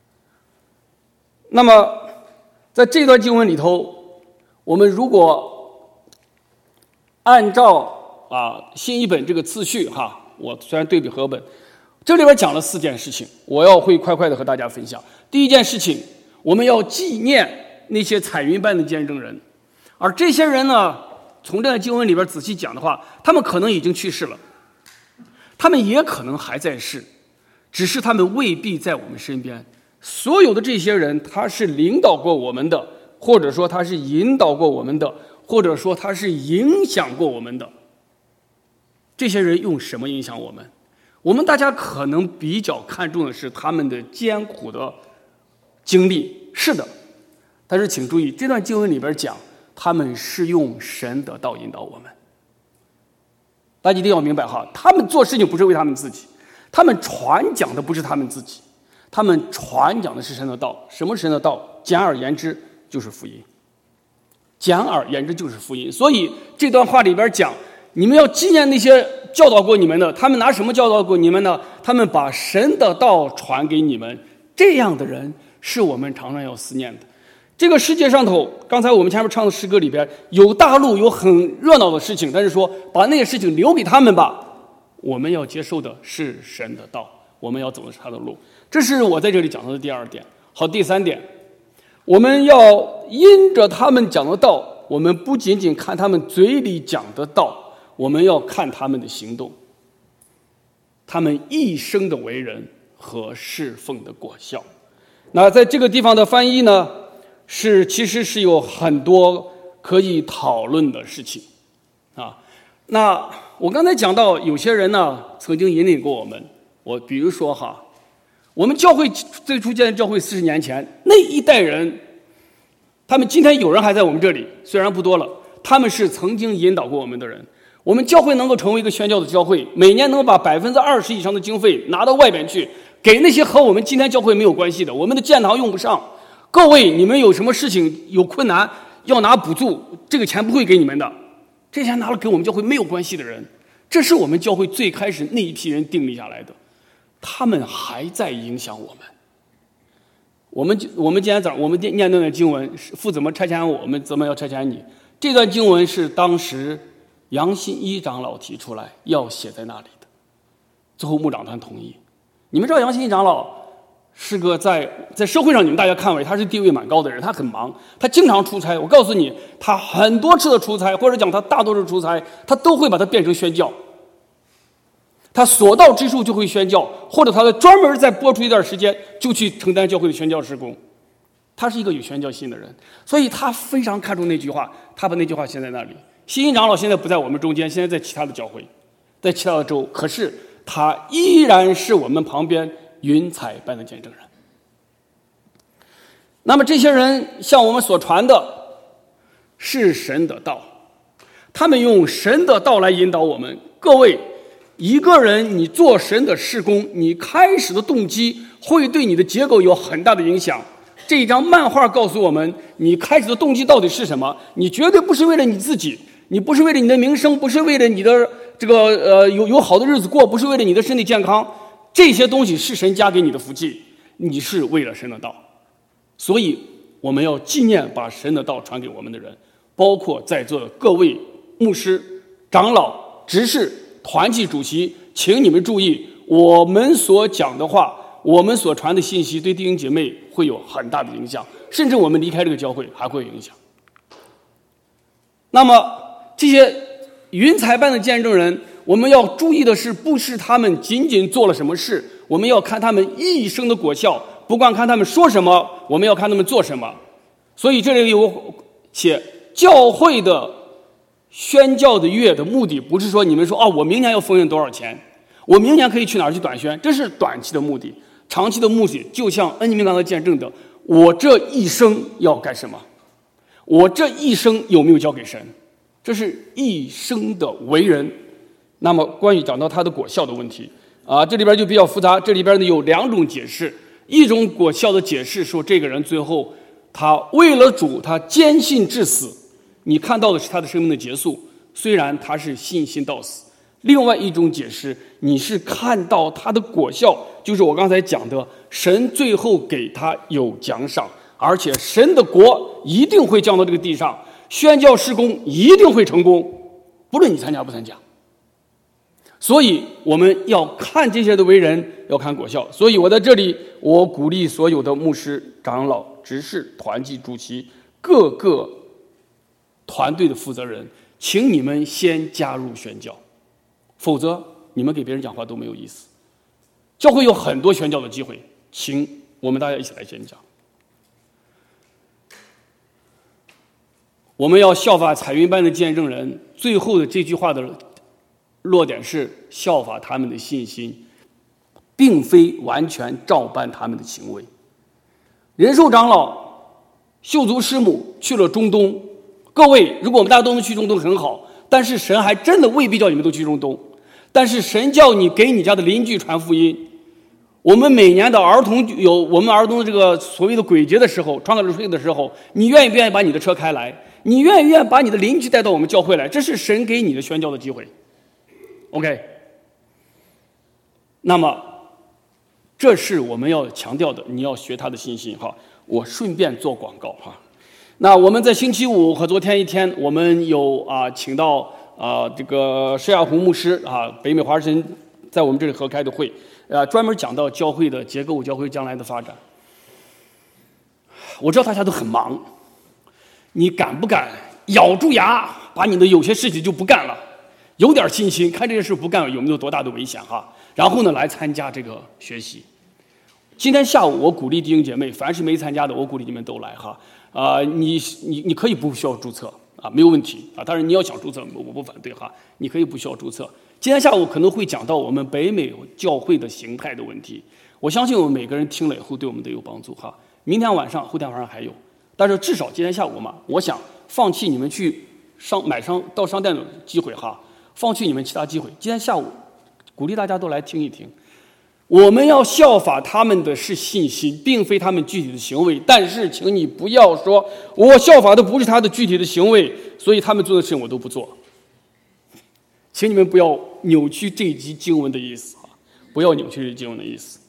那么在这段经文里头，我们如果按照啊新译本这个次序哈，我虽然对比和本，这里边讲了四件事情，我要会快快的和大家分享。第一件事情，我们要纪念那些彩云般的见证人，而这些人呢，从这个经文里边仔细讲的话，他们可能已经去世了，他们也可能还在世，只是他们未必在我们身边。所有的这些人，他是领导过我们的，或者说他是引导过我们的，或者说他是影响过我们的。这些人用什么影响我们？我们大家可能比较看重的是他们的艰苦的经历，是的，但是请注意，这段经文里边讲，他们是用神的道引导我们。大家一定要明白哈，他们做事情不是为他们自己，他们传讲的不是他们自己，他们传讲的是神的道。什么是神的道？简而言之就是福音。简而言之就是福音。所以这段话里边讲，你们要纪念那些教导过你们的，他们拿什么教导过你们呢？他们把神的道传给你们，这样的人是我们常常要思念的。这个世界上头，刚才我们前面唱的诗歌里边有大陆，有很热闹的事情，但是说把那些事情留给他们吧。我们要接受的是神的道，我们要走的是他的路。这是我在这里讲到的第二点。好，第三点，我们要因着他们讲的道，我们不仅仅看他们嘴里讲的道，我们要看他们的行动，他们一生的为人和侍奉的果效。那在这个地方的翻译呢，是其实是有很多可以讨论的事情啊。那我刚才讲到有些人呢曾经引领过我们，我比如说哈，我们教会最初建教会四十年前那一代人，他们今天有人还在我们这里，虽然不多了，他们是曾经引导过我们的人。我们教会能够成为一个宣教的教会，每年能够把百分之二十以上的经费拿到外边去，给那些和我们今天教会没有关系的，我们的建堂用不上。各位，你们有什么事情有困难要拿补助，这个钱不会给你们的，这钱拿了给我们教会没有关系的人。这是我们教会最开始那一批人定立下来的，他们还在影响我们。我们我们今天早上我们念那段经文，父怎么差遣我，我们怎么要差遣你。这段经文是当时杨新一长老提出来要写在那里的，最后牧长团同意。你们知道杨新一长老是个在在社会上你们大家看为他是地位蛮高的人，他很忙，他经常出差。我告诉你，他很多次的出差，或者讲他大多数出差，他都会把它变成宣教。他所到之处就会宣教，或者他专门再拨出一段时间就去承担教会的宣教事工。他是一个有宣教心的人，所以他非常看重那句话，他把那句话写在那里。新一长老现在不在我们中间，现在在其他的教会，在其他的州，可是他依然是我们旁边云彩般的见证人。那么这些人向我们所传的是神的道， 他们用神的道来引导我们。各位，一个人你做神的事工，你开始的动机会对你的结构有很大的影响。这一张漫画告诉我们，你开始的动机到底是什么？你绝对不是为了你自己，你不是为了你的名声，不是为了你的这个呃有有好的日子过，不是为了你的身体健康，这些东西是神加给你的福气，你是为了神的道。所以我们要纪念把神的道传给我们的人，包括在座的各位牧师、长老、执事、团契主席，请你们注意，我们所讲的话，我们所传的信息对弟兄姐妹会有很大的影响，甚至我们离开这个教会还会有影响。那么这些云彩般的见证人，我们要注意的是，不是他们仅仅做了什么事，我们要看他们一生的果效，不光看他们说什么，我们要看他们做什么。所以这里有写教会的宣教的月的目的，不是说你们说啊，我明年要奉献多少钱，我明年可以去哪儿去短宣，这是短期的目的。长期的目的就像恩尼明刚才见证的，我这一生要干什么，我这一生有没有交给神，这是一生的为人。那么关于讲到他的果效的问题啊，这里边就比较复杂。这里边呢有两种解释，一种果效的解释说这个人最后他为了主他坚信至死，你看到的是他的生命的结束，虽然他是信心到死。另外一种解释，你是看到他的果效，就是我刚才讲的，神最后给他有奖赏，而且神的国一定会降到这个地上，宣教事工一定会成功，不论你参加不参加。所以我们要看这些的为人，要看果效。所以我在这里，我鼓励所有的牧师、长老、执事、团契主席、各个团队的负责人，请你们先加入宣教，否则你们给别人讲话都没有意思。教会有很多宣教的机会，请我们大家一起来宣讲。我们要效法彩云般的见证人，最后的这句话的落点是效法他们的信心，并非完全照搬他们的行为。仁寿长老、秀族师母去了中东，各位，如果我们大家都能去中东很好，但是神还真的未必叫你们都去中东。但是神叫你给你家的邻居传福音。我们每年的儿童有我们儿童的这个所谓的鬼节的时候，创造日会的时候，你愿意不愿意把你的车开来？你愿意不愿意把你的邻居带到我们教会来？这是神给你的宣教的机会。OK， 那么这是我们要强调的，你要学他的信心哈。我顺便做广告哈。那我们在星期五和昨天一天，我们有啊请到啊这个施亚红牧师啊，北美华神在我们这里合开的会，呃，专门讲到教会的结构、教会将来的发展。我知道大家都很忙，你敢不敢咬住牙，把你的有些事情就不干了？有点信心，看这件事不干有没有多大的危险哈？然后呢，来参加这个学习。今天下午我鼓励弟兄姐妹，凡是没参加的，我鼓励你们都来哈。啊、呃，你你你可以不需要注册啊，没有问题啊。当然你要想注册，我不反对哈。你可以不需要注册。今天下午可能会讲到我们北美教会的形态的问题，我相信我们每个人听了以后对我们都有帮助哈。明天晚上、后天晚上还有，但是至少今天下午嘛，我想放弃你们去商买商到商店的机会哈，放弃你们其他机会。今天下午鼓励大家都来听一听。我们要效法他们的是信心，并非他们具体的行为。但是请你不要说我效法的不是他的具体的行为，所以他们做的事情我都不做。请你们不要扭曲这一集经文的意思啊！不要扭曲这经文的意思。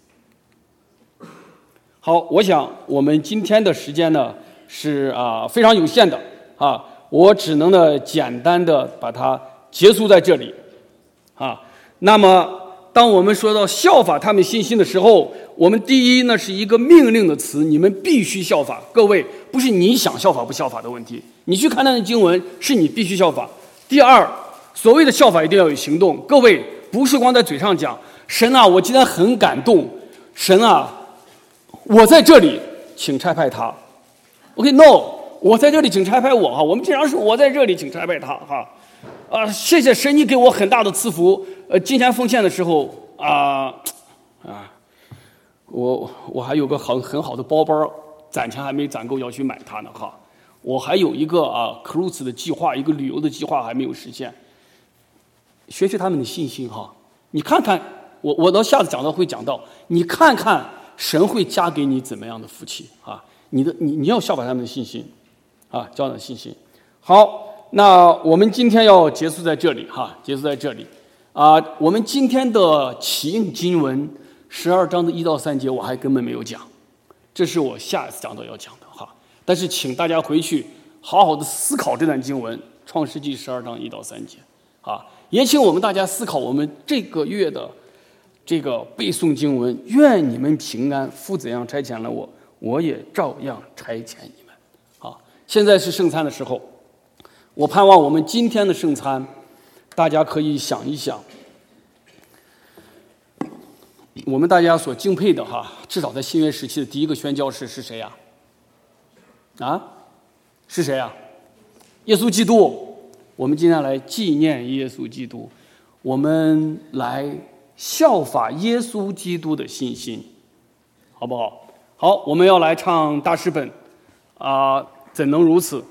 好，我想我们今天的时间呢是啊非常有限的啊，我只能呢简单的把它结束在这里啊。那么当我们说到效法他们信心的时候，我们第一呢是一个命令的词，你们必须效法。各位，不是你想效法不效法的问题，你去看那的经文，是你必须效法。第二，所谓的效法一定要有行动。各位，不是光在嘴上讲，神啊，我今天很感动，神啊，我在这里，请差派他。OK，no， 我在这里，请差派我哈。我们经常说我在这里，请差派他哈。啊，谢谢神，你给我很大的赐福。呃，金钱奉献的时候啊啊，我我还有个很很好的包包，攒钱还没攒够要去买它呢哈。 我还有一个啊 cruise 的计划，一个旅游的计划还没有实现。学学他们的信心哈，你看看，我我到下次讲到会讲到，你看看神会加给你怎么样的福气啊？你的你你要效法他们的信心啊，教养的信心。好，那我们今天要结束在这里哈，结束在这里啊。我们今天的起应经文十二章的一到三节，我还根本没有讲，这是我下一次讲到要讲的哈。但是请大家回去好好的思考这段经文，《创世纪》十二章一到三节啊。也请我们大家思考我们这个月的这个背诵经文，愿你们平安，父怎样差遣了我，我也照样差遣你们。好，现在是圣餐的时候，我盼望我们今天的圣餐，大家可以想一想，我们大家所敬佩的哈，至少在新约时期的第一个宣教士是谁呀？啊，是谁呀？耶稣基督。我们今天来纪念耶稣基督，我们来效法耶稣基督的信心，好不好？好，我们要来唱大诗本啊、呃，怎能如此？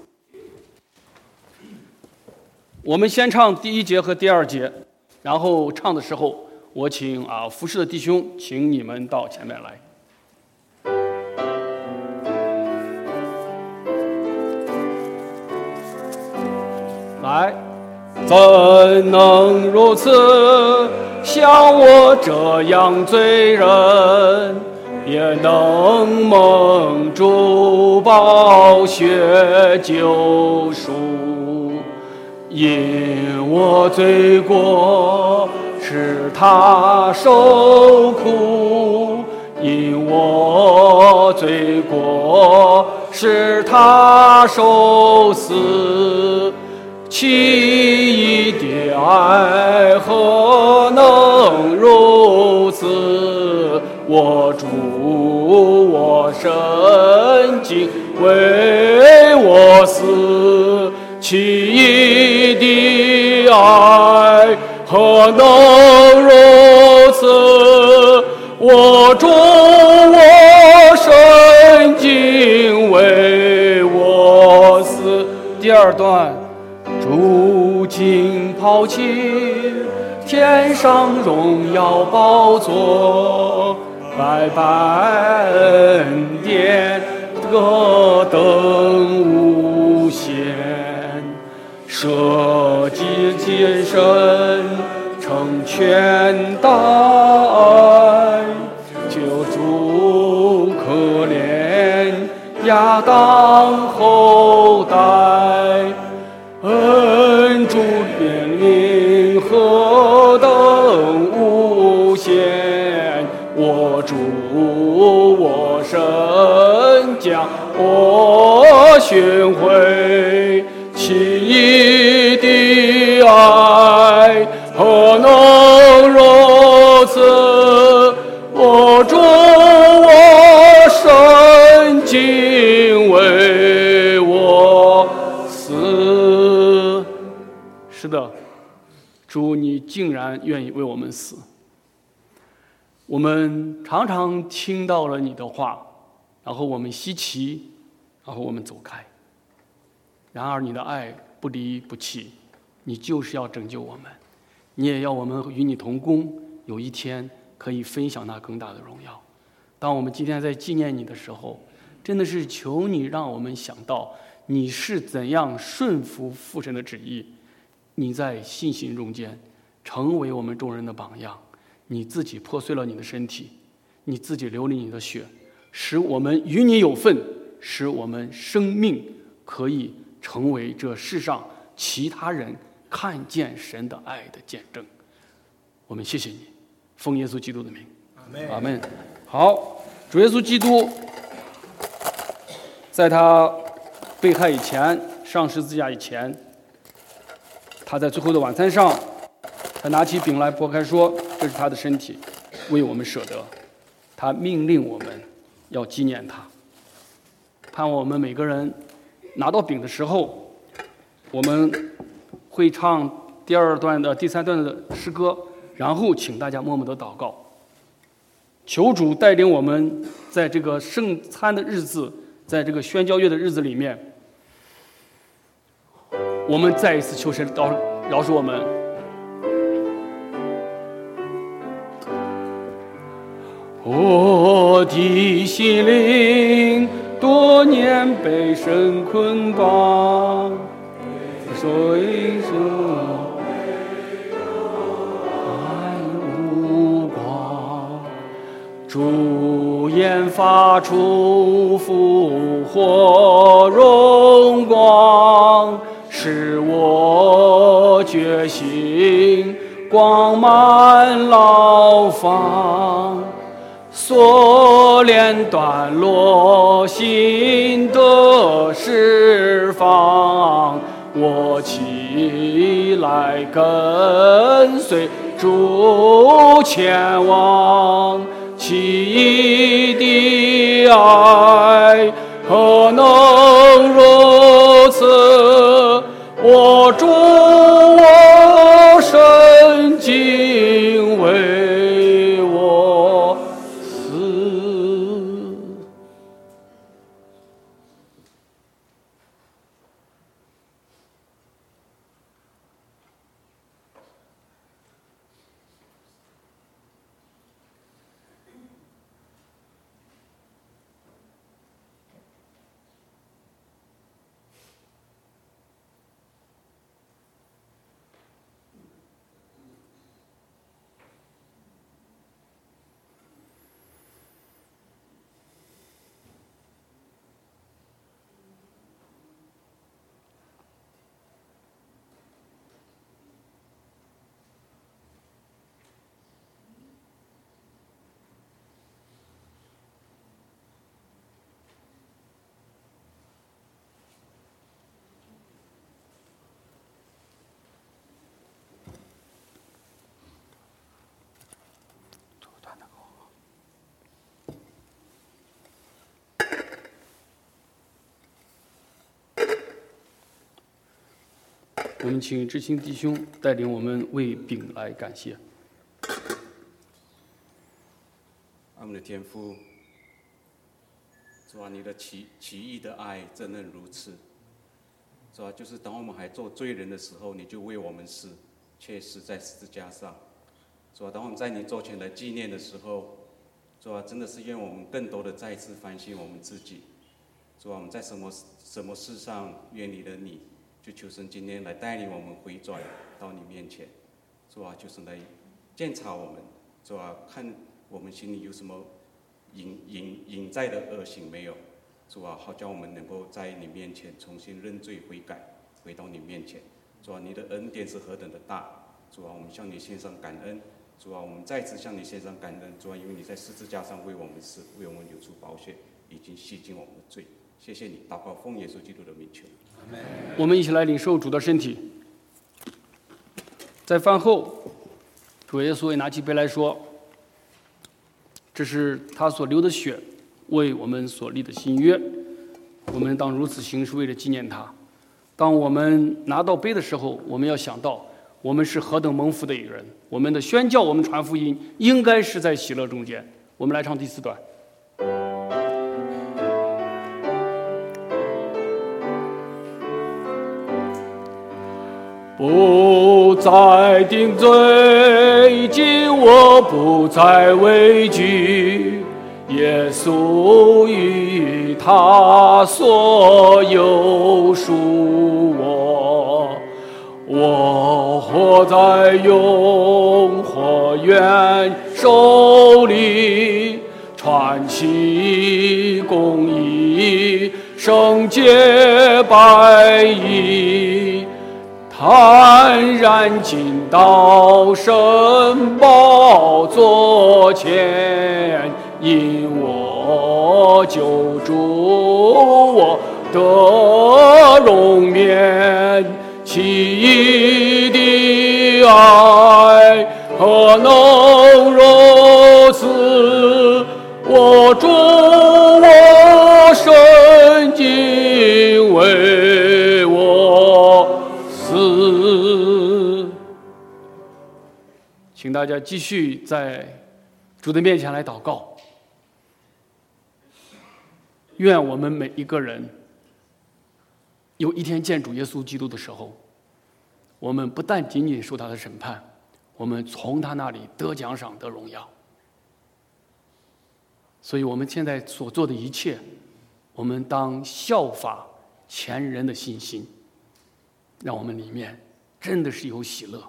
我们先唱第一节和第二节，然后唱的时候，我请啊服侍的弟兄，请你们到前面来。来，怎能如此？像我这样罪人，也能蒙主宝血救赎？因我罪过，使他受苦；因我罪过，使他受死。其一的爱何能如此？我主我神经为我死，其一的爱何能如此？我主我神经为我死。第二段。如今抛弃天上荣耀宝座，白白恩典何等无限，舍己谨慎成全大爱，救主可怜亚当后代。恩主怜悯何等无限，我主我神将我寻回，其一的爱何能如此？我主我神敬畏我死。是的，主，你竟然愿意为我们死。我们常常听到了你的话，然后我们稀奇，然后我们走开。然而你的爱不离不弃，你就是要拯救我们，你也要我们与你同工，有一天可以分享那更大的荣耀。当我们今天在纪念你的时候，真的是求你让我们想到你是怎样顺服父神的旨意。你在信心中间成为我们众人的榜样，你自己破碎了你的身体，你自己流离你的血，使我们与你有份，使我们生命可以成为这世上其他人看见神的爱的见证。我们谢谢你，奉耶稣基督的名，阿们。好，主耶稣基督在他被害以前，上十字架以前，他在最后的晚餐上，他拿起饼来拨开说，这是他的身体，为我们舍得。他命令我们要纪念他。盼望我们每个人拿到饼的时候，我们会唱第二段的第三段的诗歌，然后请大家默默的祷告，求主带领我们在这个圣餐的日子，在这个宣教月的日子里面， 我们再一次求神饶饶恕我们。我的心灵多年被神捆绑，水深爱无光，主眼发出复活荣光，使我觉醒光满牢房。锁链断落，心得释放，我起来跟随主前往。奇异的爱何能如此？我主我神敬为我死。我们请知心弟兄带领我们为饼来感谢。 我们的天父，主啊，你的奇奇异的爱真的如此。主啊，就是当我们还做罪人的时候，你就为我们死，却死在十字架上。主啊，当我们在你座前来纪念的时候，主啊，真的是愿我们更多的再次反省我们自己。主啊，我们在什么什么事上远离了你，就求神今天来带领我们回转到你面前。主啊，就是来检查我们。主啊，看我们心里有什么隐隐隐在的恶行没有？主啊，好叫我们能够在你面前重新认罪悔改，回到你面前。主啊，你的恩典是何等的大！主啊，我们向你献上感恩。主啊，我们再次向你献上感恩。主啊，因为你在十字架上为我们死，为我们流出宝血，已经洗净我们的罪。谢谢你，祷告奉耶稣基督的名求。 我们一起来领受主的身体。在饭后，主耶稣也拿起杯来说：“这是他所流的血，为我们所立的新约。我们当如此行，是为了纪念他。当我们拿到杯的时候，我们要想到我们是何等蒙福的一个人。我们的宣教，我们传福音，应该是在喜乐中间。”我们来唱第四段。不再定罪，今我不再畏惧。耶稣与他所有属我，我活在永活园手里，传奇公义，圣洁白衣。坦然进到神宝座前，因我救主我得荣冕。奇异的爱何能如此？我主我神敬为我死。请大家继续在主的面前来祷告，愿我们每一个人有一天见主耶稣基督的时候，我们不但仅仅受他的审判，我们从他那里得奖赏得荣耀。所以我们现在所做的一切，我们当效法前人的信心，让我们里面真的是有喜乐。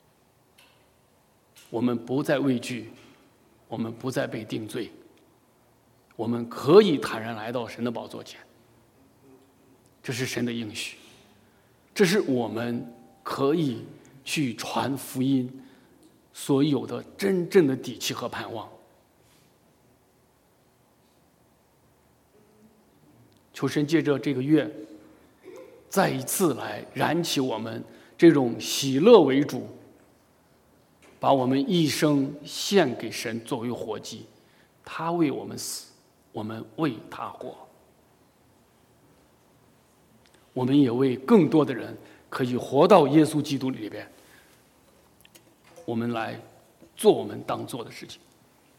我们不再畏惧，我们不再被定罪，我们可以坦然来到神的宝座前。这是神的应许，这是我们可以去传福音所有的真正的底气和盼望。求神借着这个月，再一次来燃起我们这种喜乐为主，把我们一生献给神作为活祭。他为我们死，我们为他活。我们也为更多的人可以活到耶稣基督里边，我们来做我们当做的事情。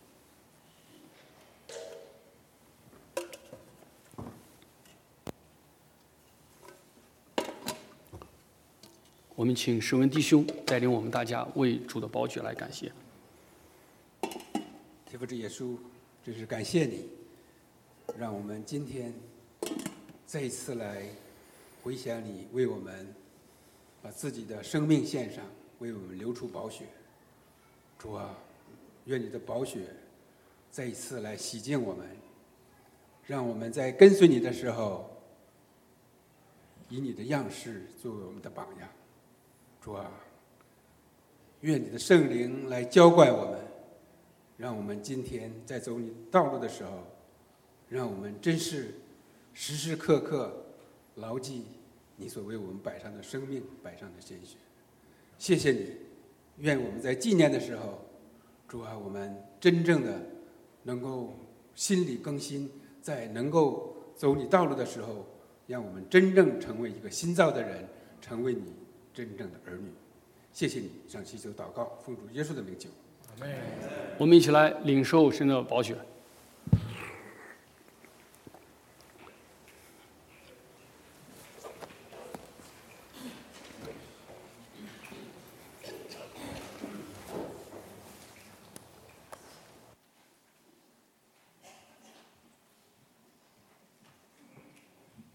我们请石文弟兄带领我们大家为主的宝血来感谢。 天父之耶稣，真是感谢你，让我们今天再一次来回想你为我们把自己的生命献上，为我们流出宝血。主啊，愿你的宝血再一次来洗净我们，让我们在跟随你的时候，以你的样式作为我们的榜样。主啊，愿你的圣灵来浇灌我们，让我们今天在走你道路的时候，让我们真是时时刻刻牢记你所为我们摆上的生命，摆上的鲜血。谢谢你，愿我们在纪念的时候，主啊，我们真正的能够心理更新，在能够走你道路的时候，让我们真正成为一个新造的人，成为你真正的儿女。谢谢你，上祈求祷告，奉主耶稣的名求。 我们一起来领受神的宝血。